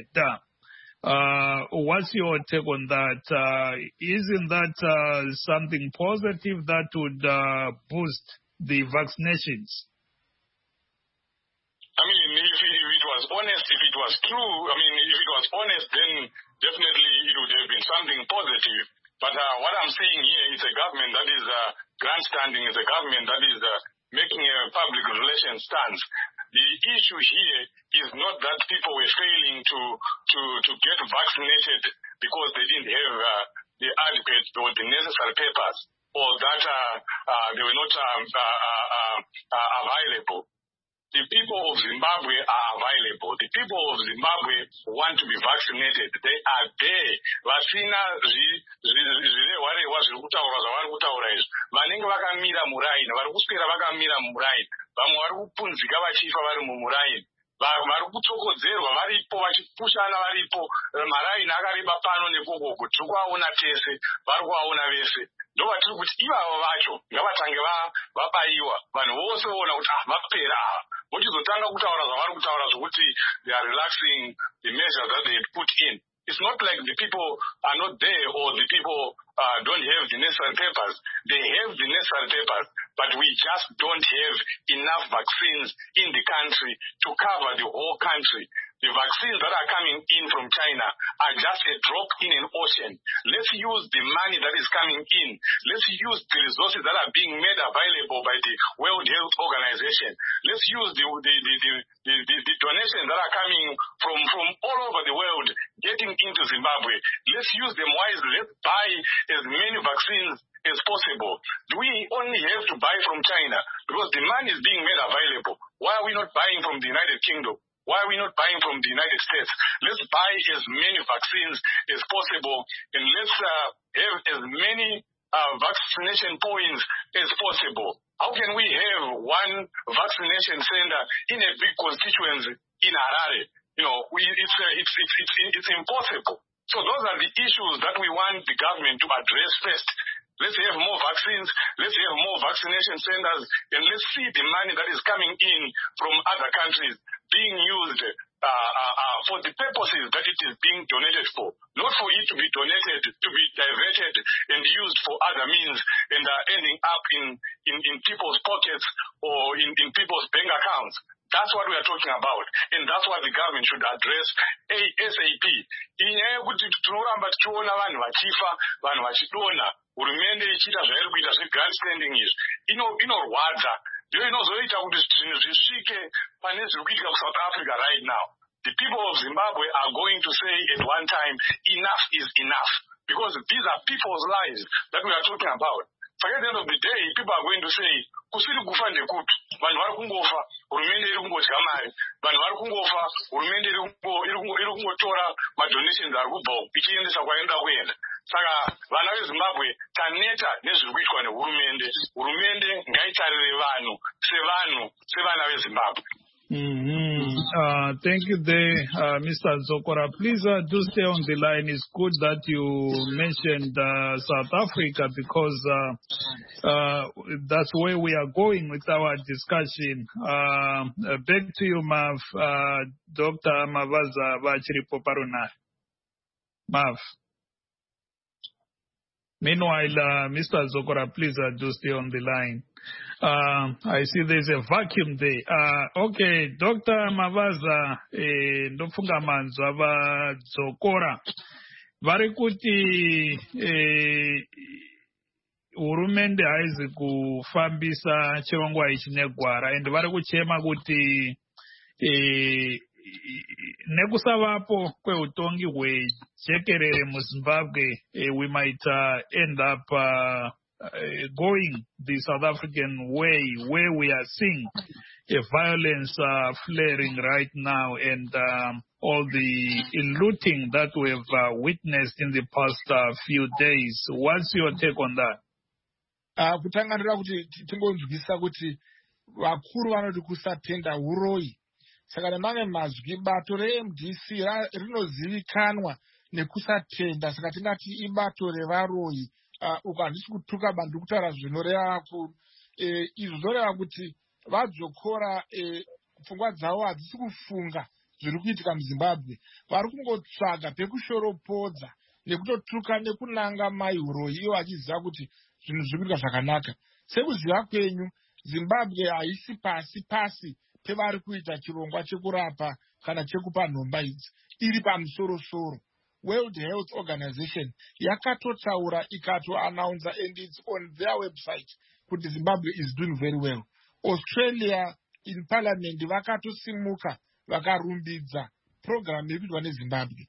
head. What's your take on that? Isn't that something positive that would boost the vaccinations? I mean, if it was honest, if it was true, I mean, if it was honest, then definitely it would have been something positive. But what I'm seeing here is a government that is grandstanding, is a government that is making a public relations stance. The issue here is not that people were failing to get vaccinated because they didn't have the adequate or the necessary papers, or that they were not available. The people of Zimbabwe are available. The people of Zimbabwe want to be vaccinated. They are there. Vasina zvirehwarehwa zviri kutaurwa zvavari kutaura izvi. Vanenge vakamira muraini, vari kuswera vakamira muraini. Vamwe vari kupunzika vachifa vari mumuraini. Vari kutsokodzerwa varipo, vachipushana varipo. Maraini akareba pano nekokoko. Tiri kuvaona tese, vari kuvaona vese. Ndovatiri kuti ivavo vacho ngavatange vabaiwa. Vanhu vose voona kuti vapera ava. Vochizotanga kutaura zvavari kutaura zvokuti they are relaxing the measures that they had put in. It's not like the people are not there or the people don't have the necessary papers. They have the necessary papers, but we just don't have enough vaccines in the country to cover the whole country. The vaccines that are coming in from China are just a drop in an ocean. Let's use the money that is coming in. Let's use the resources that are being made available by the World Health Organization. Let's use the donations that are coming from all over the world getting into Zimbabwe. Let's use them wisely. Let's buy as many vaccines as possible. Do we only have to buy from China? Because the money is being made available. Why are we not buying from the United Kingdom? Why are we not buying from the United States? Let's buy as many vaccines as possible, and let's have as many vaccination points as possible. How can we have one vaccination center in a big constituency in Harare? It's impossible. So those are the issues that we want the government to address first. Let's have more vaccines, let's have more vaccination centers, and let's see the money that is coming in from other countries being used for the purposes that it is being donated for, not for it to be donated, to be diverted and used for other means and ending up in people's pockets or in people's bank accounts. That's what we are talking about, and that's what the government should address ASAP. Inyaya kuti tinoramba tichiona vanhu vachifa, vanhu vachidona, hurumende ichiita zvairi kuita zvegrandstanding izvi inorwadza. Ndiyo inozoita kuti zvinhu zvisvike pane zviri kuitika kuSouth Africa right now. The people of Zimbabwe are going to say at one time, enough is enough, because these are people's lives that we are talking about. At the end of the day, people are going to say, kusiri kufa ndekuti, vanhu vari kungofa, hurumende iri kungodya mari, vanhu vari kungofa, hurumende iri kungotora madonations ari kubva ichiendesa kwainoda kuenda. Saka vana veZimbabwe taneta nezviri kuitwa nehurumende. Hurumende ngaitarire vanhu sevana veZimbabwe. Thank you there, Mr. Zokora. Please do stay on the line. It's good that you mentioned South Africa because that's where we are going with our discussion. Back to you, Mav, Dr. Mavaza Vachiripo Paruna. Mav. Meanwhile, Mr. Zokora, please do stay on the line. I see there's a vacuum there. Okay, Dr. Mavaza, ndofunga manzwa vaZokora. Vari kuti hurumende haizi kufambisa chirongwa ichi negwara, and vari kuchema kuti nekusavapo kweutongi hwejekerere muZimbabwe, we might end up going the South African way, where we are seeing a violence flaring right now, and all the looting that we have witnessed in the past few days. What's your take on that? Kutanganira kuti tingonzwisa kuti vakuru vanoti kusatenda uroi. Saka nemamwe mazwi bato reMDC rinozivikanwa nekusatenda, saka tingati ibato revaroi. Uko handisi kutuka bantu kutaura zvinoreva vakuru. Izvi zvoreva kuti vaZokora pfungwa dzavo hadzisi kufunga zviri kuitika muZimbabwe. Vari kungotsvaga pekushoropodza nekutotuka nekunanga mai uroi, ivo vachiziva kuti zvinhu zviri kuita zvakanaka. Sekuziva kwenyu, Zimbabwe haisi pasi pevari kuita chirongwa chekurapa kana chekupa nhomba idzi, iri pamusoro-soro. World Health Organization yakatotaura ikato-announce, and it's on their website, kuti Zimbabwe is doing very well. Australia in parliament vakatosimuka vakarumbidza program yekuitwa neZimbabwe.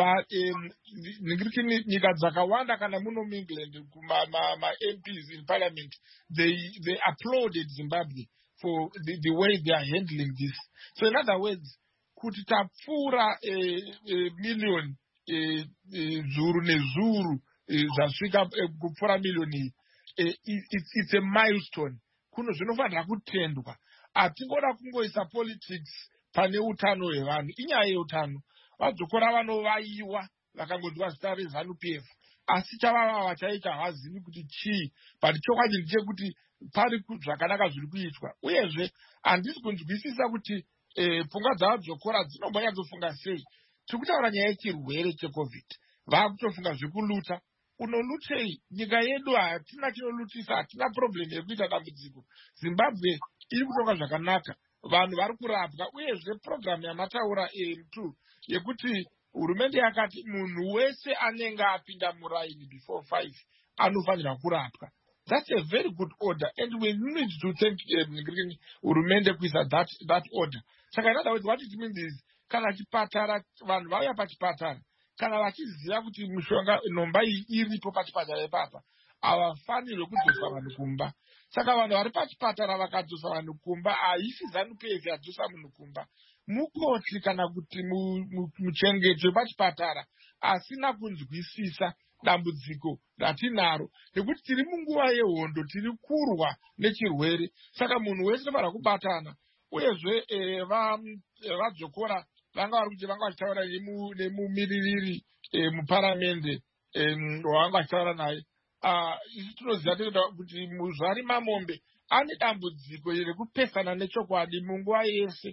Nyika dzakawanda kana muno muEngland, ma MPs in parliament, they applauded Zimbabwe for the way they are handling this. So in other words, kuti tapfuura million zuru nezuru zvasvika kupfuura milioni, it's a milestone. Kuno zvinofanira kutendwa. Hatingoda kungoisa politics pane utano hwevanhu. Inyaya yeutano. VaZokora vanovaiwa vakangonzwa zita reZANU-PF, asi chavava vachaita hazivi kuti chii, but chokwadi ndechekuti pari zvakanaka zviri kuitwa. Uyezve handisi kunzwisisa kuti pfungwa dzavaZokora dzinombonyatsofunga sei. tikutaura nyaya yechirwere checovid vakutofunga zvekuluta. Unolutei? Nyika yedu hatina chinolutisa, hatina problem yekuita dambudziko. Zimbabwe iri kutonga zvakanaka, vanhu vari kurapwa, uyezve program yamataura M2 yekuti hurumende yakati munhu wese anenge apinda muraini before 5 anofanira kurapwa. That's a very good order, and we need to thank hurumende kuisa that order. Saka in other words, what it means is kana chipatara vanhu vauya pachipatara kana vachiziva kuti mushonga nhomba iyi iripo pachipatara ipapa havafanirwe kudzosa vanhu kumba. Saka vanhu vari pachipatara vakadzosa vanhu kumba haisi ZANU-PF yadzosa munhu kumba, mukoti kana kuti muchengeto wepachipatara asina kunzwisisa dambudziko ratinaro, nekuti tiri munguva yehondo, tiri kurwa nechirwere. Saka munhu wese anofanira kubatana. Uyezve vadzokora vanga vari kuti vanga vachitaura nemumiririri muparamende wavanga vachitaura naye. Isi tinoziva kuti Muzvari Mamombe ane dambudziko rekupesana nechokwadi munguva yese.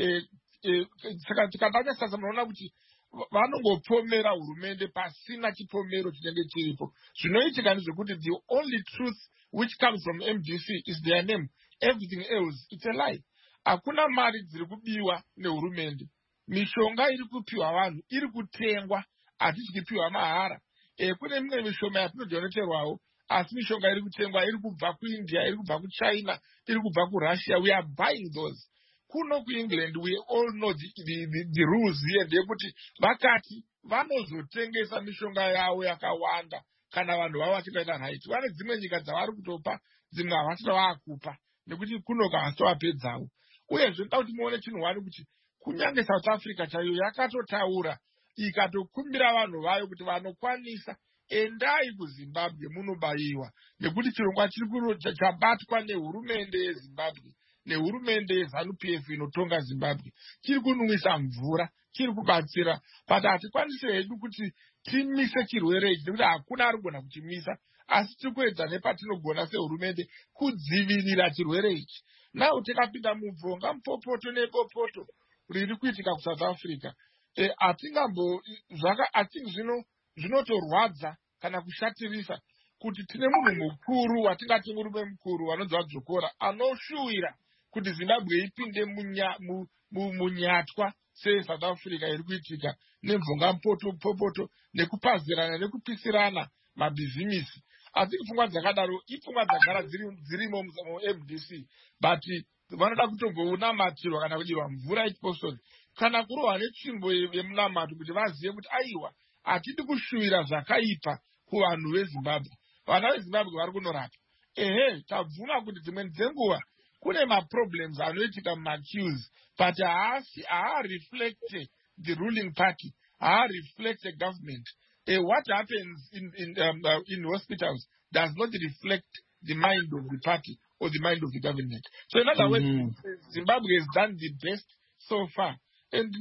Saka tikadanyasasa munoona kuti vanongopomera hurumende pasina chipomero chinenge chiripo. Zvinoitika ndezvekuti the only truth which comes from MDC is their name. Everything else, it's a lie. Hakuna mari dziri kubiwa nehurumende. Mishonga iri kupiwa vanhu iri kutengwa, hatisi kupiwa mahara. Kune mimwe mishonga yatinodoneterwawo, asi mishonga iri kutengwa iri kubva kuIndia, iri kubva kuChina, iri kubva kuRussia. We are buying those. Kuno kuEngland, we all know the rules here. Ndeyekuti vakati vanozotengesa mishonga yavo yakawanda kana vanhu vavo vachikaita right. Vane dzimwe nyika dzavari kutopa, dzimwe havasina vakupa, nekuti kuno havasitowapedzawo. Uyezve ndoda kuti muone chinhu wani kuti kunyange South Africa chaiyo yakatotaura ikatokumbira vanhu vayo kuti vanokwanisa endai kuZimbabwe munobayiwa, nekuti chirongwa chiri chabatwa nehurumende yeZimbabwe nehurumende yeZANU-PF inotonga Zimbabwe chiri kunwisa mvura, chiri kubatsira, but hatikwanisi hedu kuti timise chirwere ichi nekuti hakuna ari kugona kuchimisa, asi tiri kuedza nepatinogona sehurumende kudzivirira chirwere ichi. Nau tikapinda mubvonga mupopoto nebopoto riri kuitika kuSouth Africa, zvinotorwadza kana kushatirisa kuti tine munhu mukuru watingati murume mukuru wanonzi Wadzokora anoshuwira kuti Zimbabwe ipinde munyatwa seSouth Africa iri kuitika nemvonga mupopoto nekupazirana nekupisirana mabhizimisi. Asi pfungwa dzakadaro ipfungwa dzagara dzirimo muMDC, but vanoda kutombounamatira kana kudirwa mvura yechipostori kana kurohwa netsvimbo yemunamato kuti vazive kuti aiwa hatidi kushuwira zvakaipa kuvanhu veZimbabwe. Vana veZimbabwe vari kunorapa. Tabvuma kuti dzimweni dzenguva kune maproblems anoitika mumaqueues, but haareflecte the ruling party, haareflecte government. What happens in hospitals does not reflect the mind of the party or the mind of the government. So in other words, Zimbabwe has done the best so far. And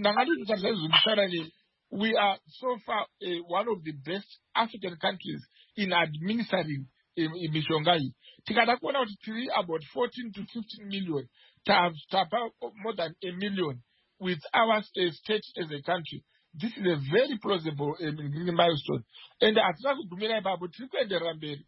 we are so far one of the best African countries in administering mishongai. Tikada kuona kuti tiri about 14 to 15 million, tapa more than 1 million with our state as a country. This is a very plausible milestone. And hatina kugumira ipapo tiri kuenderera mberi.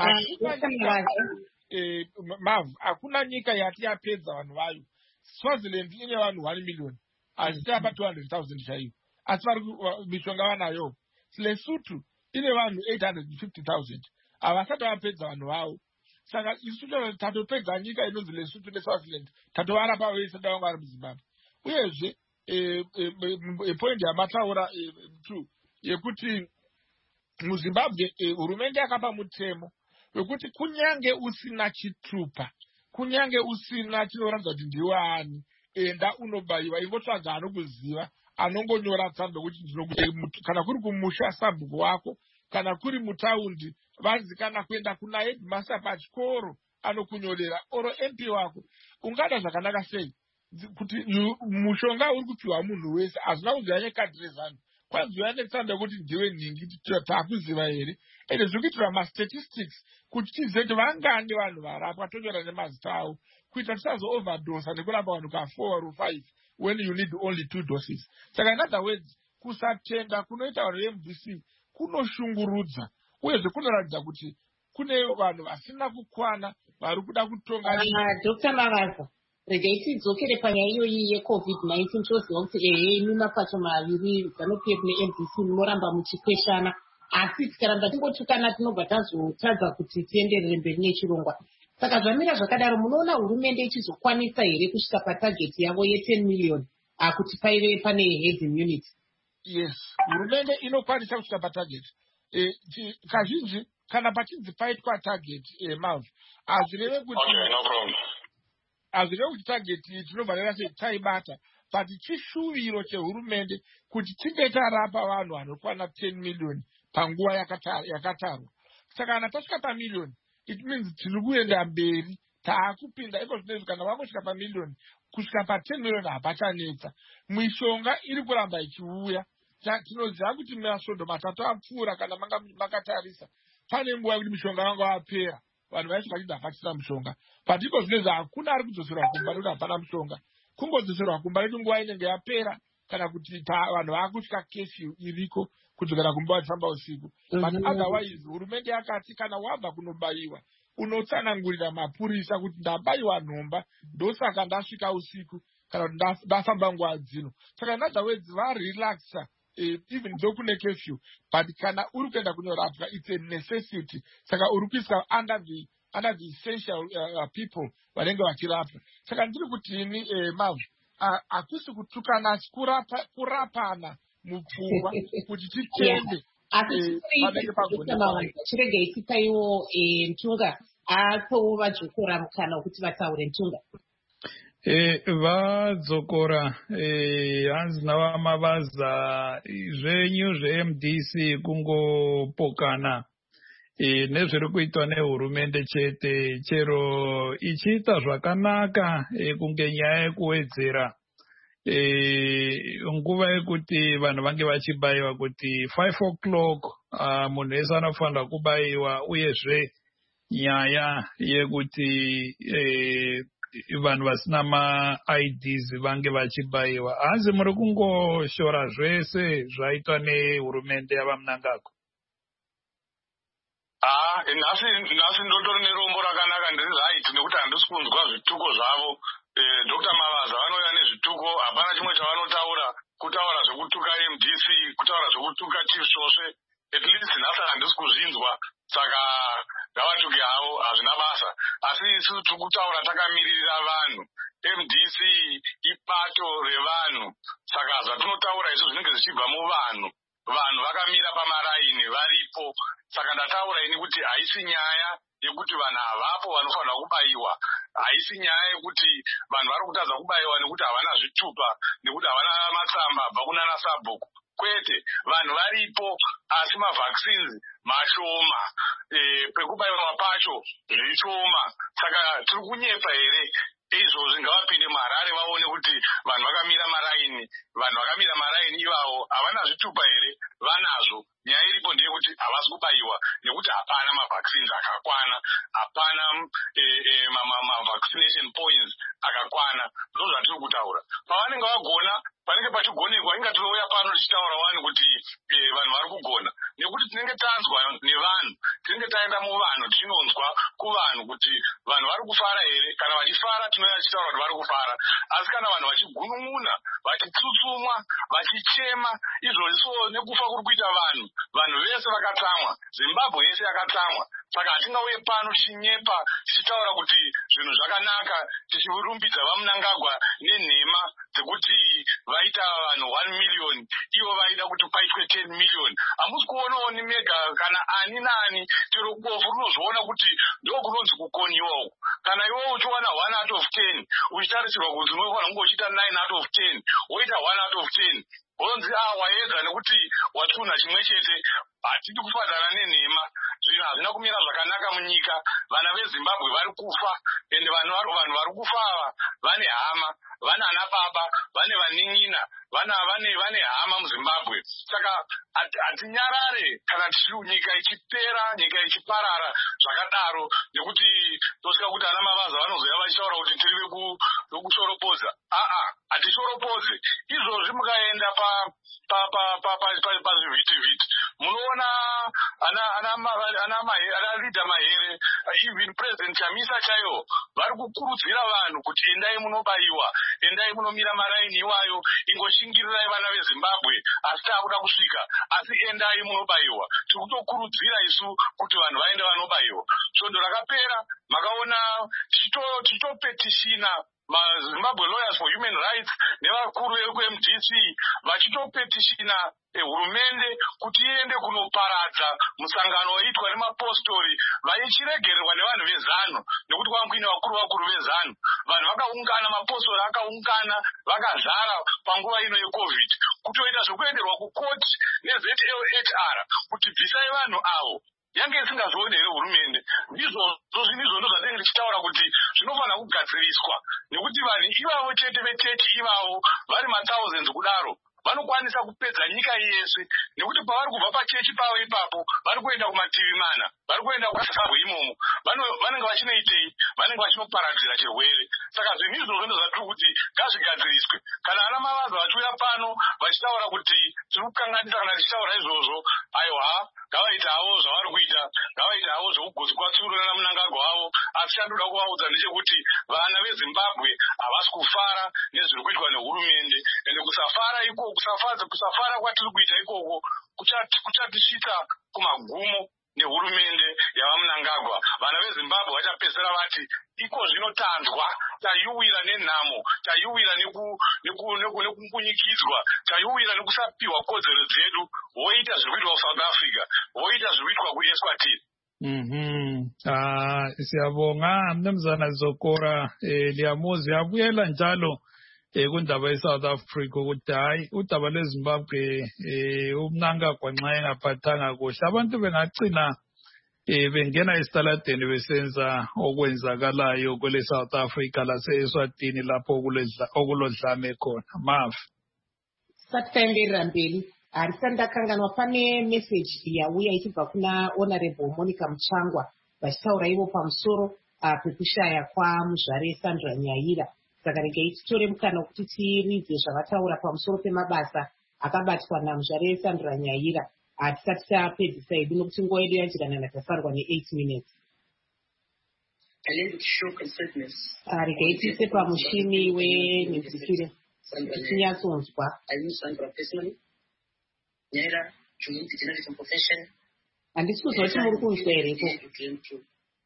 Hakuna nyika yati yapedza vanhu vayo. Swaziland ine vanhu 1 million. Hazita apa 200,000 chaiyo. Asi mishonga vanayo. Lesotho ine vanhu 850,000. Havasati vapedza vanhu vavo. Saka isu tatopedza nyika inonzi Lesotho neSwaziland. Tatovarapa vese dava vari muZimbabwe. Uyezve point yamataura yekuti muZimbabwe hurumende yakapa mutemo wekuti kunyange usina chitupa, kunyange usina chinoratidza kuti ndiwe ani, enda unobayiwa, ingotsvaga anokuziva, anongonyora tsamba kuti kana kuri kumusha sabhuku wako, kana kuri mutaundi, vanzi kana kuenda kuna headmaster pachikoro anokunyorera, oro MP wako, ungada zvakanaka sei kuti mushonga uri kupiwa munhu wese, hazina kuziva nekadhi rezano, kwaziva netsamba yekuti ndiwe nhingi, takuziva here. Ende zvikuitirwa mastatistics kuti tizive kuti vangani vanhu varapwa, tonyora nemazita avo, kuita tisazo-overdosa nekurapa vanhu ka4 or 5 when you need only 2 doses. Saka in other words, kusatenda kunoita vanhu veMDC kunoshungurudza uyezve kunoratidza kuti kune vanhu vasina kukwana vari kuda kutonga. Dr. Mavaza, regai tidzokere panyaya iyoyi yeCovid-19 toziva kuti imi mapato maviri ZANU-PF neMDC munoramba muchikweshana, asi tikaramba tingotukana tinobva tazotadza kuti tienderere mberi nechirongwa. Saka zvamira zvakadaro, munoona hurumende ichizokwanisa here kusvika patageti yavo ye10 million kuti paive pane herd immunity? Yes, hurumende inokwanisa kusvika patageti. Kazhinji kana pachinzi paitwa tageti mavu hazvireve kuti tageti tinobva taibata, but chishuviro chehurumende kuti tinge tarapa vanhu vanokwana 10 million panguva yakatarwa. Saka kana tasvika pamillion, it means tiri kuenda mberi, taakupinda iko zvinezvi. Kana vangosvika pamillion, kusvika pa10 million hapachanetsa. Mishonga iri kuramba ichiuya. Tinoziva kuti masvondo matatu apfuura kana makatarisa. Pane nguva yekuti mishonga yanga yapera, vanhu vaisvika vachida hapachina mishonga. But iko zvinezvi hakuna ari kudzoserwa kumba nekuti hapana mishonga. Kungodzoserwa kumba nekuti nguva inenge yapera, kana kuti vanhu vakusvika curfew iriko kudzokera kumba vachifamba usiku. But otherwise hurumende yakati kana wabva kunobayiwa unotsanangurira mapurisa kuti ndabayiwa nhomba ndosaka ndasvika usiku kana kuti ndafamba nguva dzino. Saka in other words varelaxa even though kune curfew, but kana uri kuenda kunorapwa it's a necessity. Saka uri kuiswa under the essential people vanenge vachirapwa. Saka ndiri kuti ini mavu hakusi kutukana asi kurapana mupfungwa kuti titende. Chirege ichipaiwo Ntunga apowo vadzokora mukana wekuti vataure. Ntunga vadzokora hanzi navamavaza zvenyu zveMDC kungopokana nezviri kuitwa nehurumende chete, chero ichiita zvakanaka kunge nyaya yekuwedzera nguva yekuti vanhu vange vachibayiwa kuti 5 o'clock munhu wese anofanira kubayiwa, uyezve nyaya yekuti vanhu vasina maIDs vange vachibayiwa. Hanzi muri kungoshora zvese zvaitwa nehurumende yavamunangagwa? nhasi ndotori nerombo rakanaka ndirizaiti nekuti handisi kunzwa zvituko zvavo. Dr. Mavaza vanouya nezvituko, hapana chimwe chavanotaura, kutaura zvekutuka MDC, kutaura zvekutuka Chief Svosve. At least nhasi handisi kuzvinzwa, saka ngavatuke havo, hazvina basa. Asi isu tiri kutaura takamiririra vanhu. MDC ipato revanhu, saka zvatinotaura isu zvinenge zvichibva muvanhu. Vanhu vakamira pamaraini varipo, saka ndataura ini kuti haisi nyaya yekuti vanhu havapo vanofanira kubayiwa, haisi nyaya yekuti vanhu vari kutadza kubayiwa nekuti havana zvitupa, nekuti havana matsamba abva kunana sabhuku. Kwete, vanhu varipo asi mavaccines mashoma, pekubayiwa pacho zvishoma. Saka tiri kunyepa here izvozvi? Ngavapinde muHarare vaone kuti vanhu vakamira maraini, vanhu vakamira maraini ivavo havana zvitupa here? Vanazvo. Nyaya iripo ndeyekuti havasi kubayiwa nekuti hapana mavaccines akakwana, hapana mavaccination points akakwana. Ndo zvatiri kutaura. Pavanenge vagona, panenge pachigonekwa, inga tinouya pano tichitaura wani kuti vanhu vari kugona, nekuti tinenge tanzwa nevanhu, tinenge taenda muvanhu tichinonzwa kuvanhu kuti vanhu vari kufara here. Kana vachifara tinouya tichitaura kuti vari kufara, asi kana vanhu vachigunun'una, vachitsutsumwa, vachichema, izvozvo nekufa kuri kuita vanhu, vanhu vese vakatsamwa, Zimbabwe yese yakatsamwa. Saka hatingauye pano tichinyepa tichitaura kuti zvinhu zvakanaka, tichirumbidza vamunangagwa nenhema dzekuti vaita vanhu 1 million, ivo vaida kuti paitwe 10 million. Hamusi kuonawo ni mega kana ani nani, chero bofu rinozviona kuti ndokunonzi kukoniwa uku. Kana iwo uchiwana 1 out of 10, uchitarisirwa kuti unofanira kunge uchiita 9 out of 10, woita 1 out of 10. Honzi waedza nekuti watsunha chimwe chete, hatidi kufadzana nenhema. Zvinhu hazvina kumira zvakanaka munyika. Vana veZimbabwe vari kufa, ende vanhu vari kufa ava vane hama, vana ana baba, vane vanin'ina, vane hama muZimbabwe. Saka hatinyarare kana nyika ichipera, nyika ichiparara zvakadaro, nekuti tosvika kuti ana Mavaza vanozoya vachitaura kuti tiri vekushoropoza. Hatishoropoze. Izvozvi mukaenda pazvivhitivhiti munoona ana leader Mahere, even President Chamisa chaiwo vari kukurudzira vanhu kuti endai munobaiwa, endai munomira maraini iwayo, ingoshingirirai vana veZimbabwe, asi taakuda kusvika, asi endai munobaiwa. Tiri kutokurudzira isu kuti vanhu vaende vanobaiwa. Svondo rakapera makaona tichitopetishina Zimbabwe Lawyers for Human Rights nevakuru vekuMDC vachitopetishina hurumende kuti iende kunoparadza musangano waitwa nemapostori vaichiregererwa nevanhu vezanu, nekuti kwanga kuine vakuru vezanu. Vanhu vakaungana, mapostori akaungana vakazara panguva ino yeCovid, kutoita zvekuenderwa kukoti neZLHR kuti bvisai vanhu avo. Yange isingazvione hurumende. Ndizvo zvatinenge tichitaura kuti zvinofanira kugadziriswa, nekuti vanhu ivavo chete vechechi ivavo vari ma1000s kudaro vanokwanisa kupedza nyika yese, nekuti pavari kubva pachechi pavo ipapo vari kuenda kumativi mana, vari kuenda kuZimbabwe imomo, vanenge vachinoitei, vanenge vachinoparadzira chirwere. Saka zvinhu izvozvo ndozvatiri kuti ngazvigadziriswe. Kana ana Mavaza vachiuya pano vachitaura kuti tiri kukanganisa kana tichitaura izvozvo, aiwa, ngavaita havo zvavari kuita, ngavaita havo zvekugotsikwatsura naMnangagwa wavo, asi chandoda kuvaudza ndechekuti vana veZimbabwe havasi kufara nezviri kuitwa nehurumende, ende kusafara ikoko, kusafara kwatiri kuita ikoko kuchatisvitsa kumagumo nehurumende yavaMnangagwa. Vana veZimbabwe vachapedzera vati iko zvinotanzwa, tayuwira nenhamo, tayuwira nekungunyikidzwa, tayuwira nekusapiwa kodzero dzedu. Voita zviri kuitwa kuSouth Africa, voita zviri kuitwa kuEswatini. Siyabonga Mnumzana Zokora. Liyamuzi yabuyela njalo kundaba yeSouth Africa ukuthi hayi udaba lweZimbabwe uMnangagwa nxa engaphathanga kuhle abantu bengagcina bengena esitaladeni besenza okwenzakalayo kwele South Africa lase-Eswatini lapho okulodlame khona. Mafu satikaenderera mberi harisati ndakanganwa pane meseji yauya ichibva kuna Honorable Monica Muchangwa vachitaura ivo pamusoro pekushaya kwaMuzvare Sandra Nyaira. Saka regai titore mukana wekuti tiridze zvavataura pamusoro pemabasa akabatwa naMuzvare Sandra Nyaira tisati tapedzisa hedu nokuti nguva yedu yanjiranana tafarwa ne8 minutes. Regai tiise pamushini wenhenzikire tichinyatsonzwa. Handisi kuzwa kuti muri kunzwa here ikoko.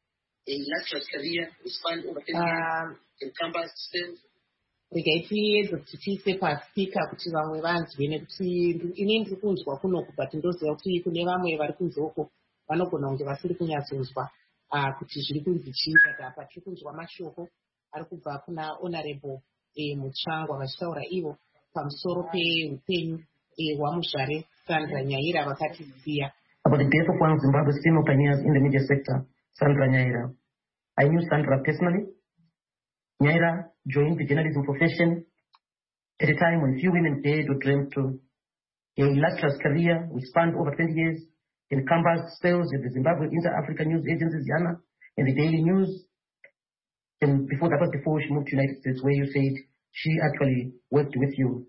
Regai tiedze kuti tiise paspika kuti vamwe vanzwe, nekuti ini ndiri kunzwa kunoku but ndoziva kuti kune vamwe vari kunzoko vanogona kunge vasiri kunyatsonzwa kuti zviri kunzi chii. Apa tiri kunzwa mashoko ari kubva kuna Honorable Muchangwa vachitaura ivo pamusoro peupenyu hwaMuzvare Sandra Nyaira vakatisiya. About the death of one of Zimbabwe's female pioneers in the media sector, Sandra Nyaira. I knew Sandra personally. Nyaira joined the journalism profession at a time when few women dared or dreamt to. A illustrious career which spanned over 20 years in campus sales with the Zimbabwe Inter-African News Agencies, YANA, and the Daily News. And before she moved to the United States, where you said she actually worked with you.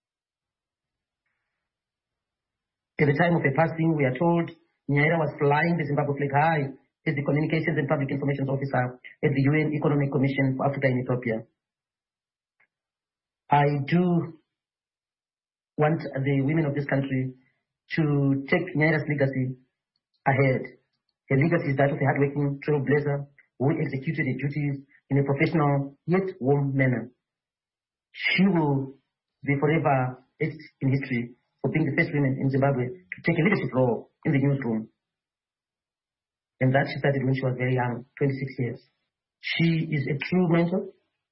At the time of her passing, we are told Nyaira was flying the Zimbabwe flag high as the Communications and Public Information Officer at the UN Economic Commission for Africa and Ethiopia. I do want the women of this country to take Nyaira's legacy ahead. Her legacy is that of a hardworking trailblazer who executed her duties in a professional yet warm manner. She will be forever etched in history for being the first woman in Zimbabwe to take a leadership role in the newsroom. And that she started when she was very young, 26 years. She is a true mentor.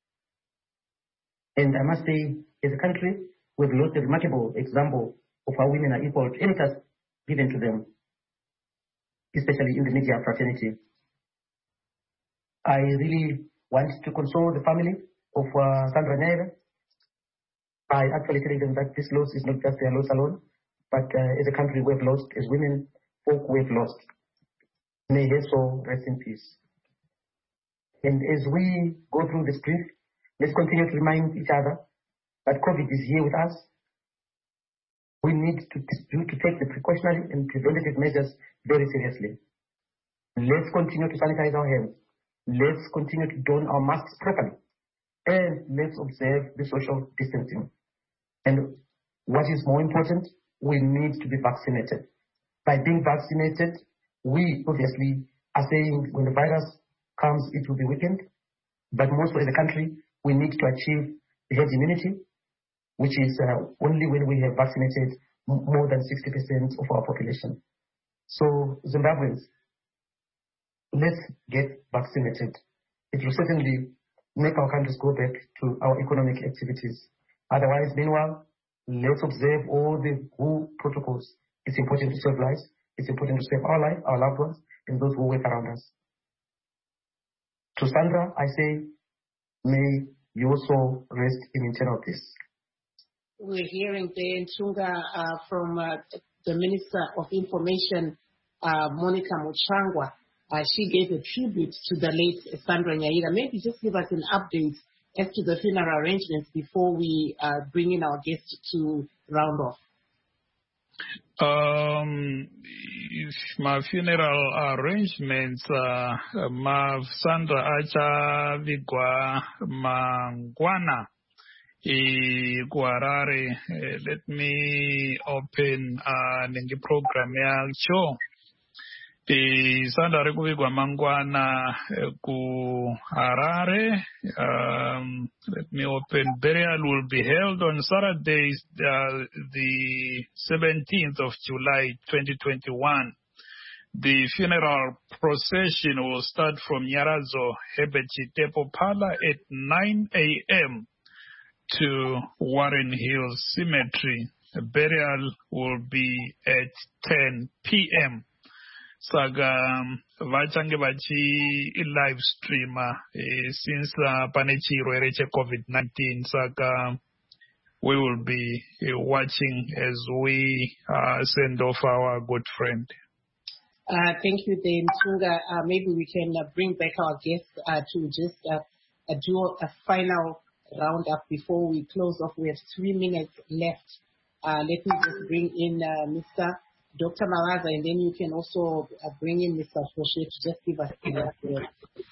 And I must say, as a country, we've lost a remarkable example of how women are equal to any task given to them. especially in the media fraternity. I really want to console the family of Sandra Nyaira by actually telling them that this loss is not just their loss alone, but as a country we have lost, as women, folk we have lost. May her soul rest in peace. And as we go through this grief, let's continue to remind each other that COVID is here with us. We need to take the precautionary and preventative measures very seriously. Let's continue to sanitize our hands. Let's continue to don our masks properly. And let's observe the social distancing. And what is more important, we need to be vaccinated. By being vaccinated, we obviously are saying when the virus comes, it will be weakened. But most as a country, we need to achieve herd immunity, which is only when we have vaccinated more than 60% of our population. So Zimbabweans, let's get vaccinated. It will certainly make our countries go back to our economic activities. Otherwise, meanwhile, let's observe all the WHO protocols. It's important to save lives. It's important to save our life, our loved ones, and those who work around us. To Sandra, I say, may your soul rest in eternal peace. We're hearing there Ntunga from the Minister of Information, Monica Muchangwa. She gave a tribute to the late Sandra Nyaira. Maybe just give us an update as to the funeral arrangements before we bring in our guest to round off. My funeral arrangements, ma Sandra acha vigwa mangwana Guarare. Let me open the program yacho. Sandra kuvigwa mangwana ku Harare. Let me open. Burial will be held on Saturday, the 17th of July, 2021. The funeral procession will start from Nyaradzo Hebechitepo Pala at 9 a.m. to Warren Hills Cemetery. The burial will be at 10 p.m. Saga vachange vachi live streamer since panechiro ereche COVID-19. Saga we will be watching as we send off our good friend. Thank you, Dame Ntunga. Maybe we can bring back our guests to just do a final roundup before we close off. We have 3 minutes left. Let me just bring in Mr. Dr. Mavaza, and then you can also bring in Mr. Foshe to just give us the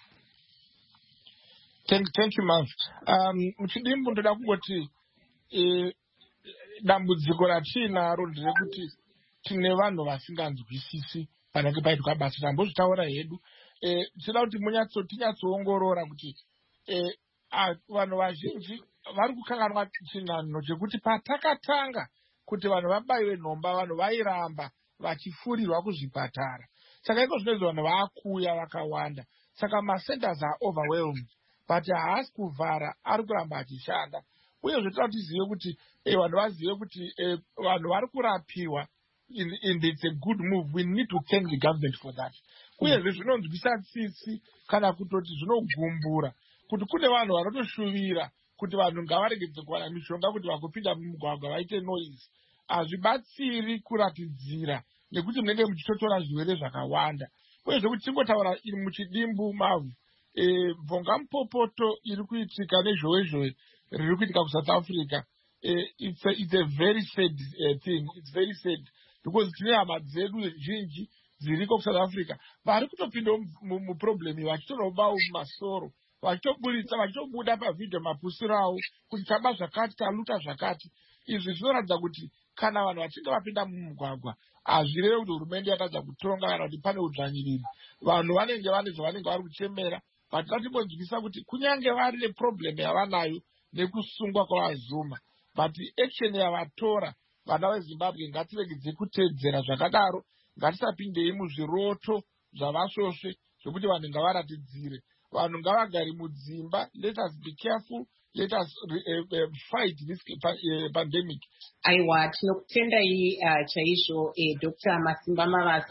Thank you, Mav. Muchidimbu ndoda kungoti dambudziko ratinaro nderekuti tine vanhu vasinganzwisisi panenge paitwa basa. Tambozvitaura hedu. Tinoda kuti tinyatsoongorora kuti vanhu vazhinji vari kukanganwa chinhanho chekuti patakatanga kuti vanhu vabaiwe nhomba, vanhu vairamba vachifurirwa kuzvipatara. Saka iko zvinezvi vanhu vaakuuya vakawanda. Saka macenters are overwhelmed. But haasi kuvhara, ari kuramba achishanda. Uye zvinoda kuti tizive kuti vanhu vazive kuti vanhu vari kurapiwa. It's a good move. We need to thank the government for that. Uye zvinonzwisa tsitsi kana kutoti zvinogumbura kuti kune vanhu vanotoshuvira kuti vanhu ngavaregedze kuwana mishonga kuti vakupinda mumugwagwa vaite noise. Hazvibatsiri kuratidzira nekuti munenge muchitotora zvirwere zvakawanda. Uye zvekuti tingotaura iri muchidimbu Mavu, bvonga mupopoto iri kuitika nezhowezhowe riri kuitika kuSouth Africa. It's a very sad thing. It's very sad because tine hama dzedu zhinji dziriko kuSouth Africa vari kutopinda muproblem vachitonobawo mumasoro, vachitoburitsa, vachitobuda pavhidhio mapusiro avo kuti taba zvakati, taluta zvakati. Izvi zvinoratidza kuti kana vanhu vachinge vapinda mumugwagwa hazvirevi kuti hurumende yatadza kutonga kana kuti pane udzvanyiriri. Vanhu vanenge vane zvavanenge vari kuchemera. But ngatimbonzwisa kuti kunyange vari neproblem yavanayo nekusungwa kwavazuma, but action yavatora vana veZimbabwe ngatiregedze kuteedzera zvakadaro. Ngatisapindei muzviroto zvavasvosve zvokuti vanhu ngavaratidzire. Vanhu ngavagare mudzimba. Let us be careful. Let us fight this pandemic. Aiwa, tinokutendai chaizvo Dr. Masimba Mavaza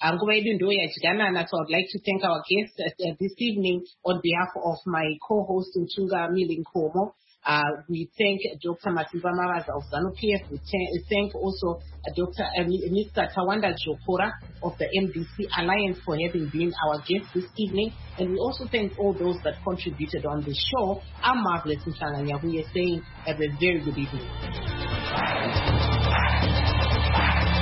Nguva yedu ndo yadyanana, so I'd like to thank our guests this evening on behalf of my co-host Mchunga Milinkomo. We thank Dr. Matimba Mavaza of ZANU-PF. We thank also Mr. Tawanda Jokora of the MDC Alliance for having been our guest this evening. And we also thank all those that contributed on the show. I'm Marvelous Mhlanganya. We are saying have a very good evening.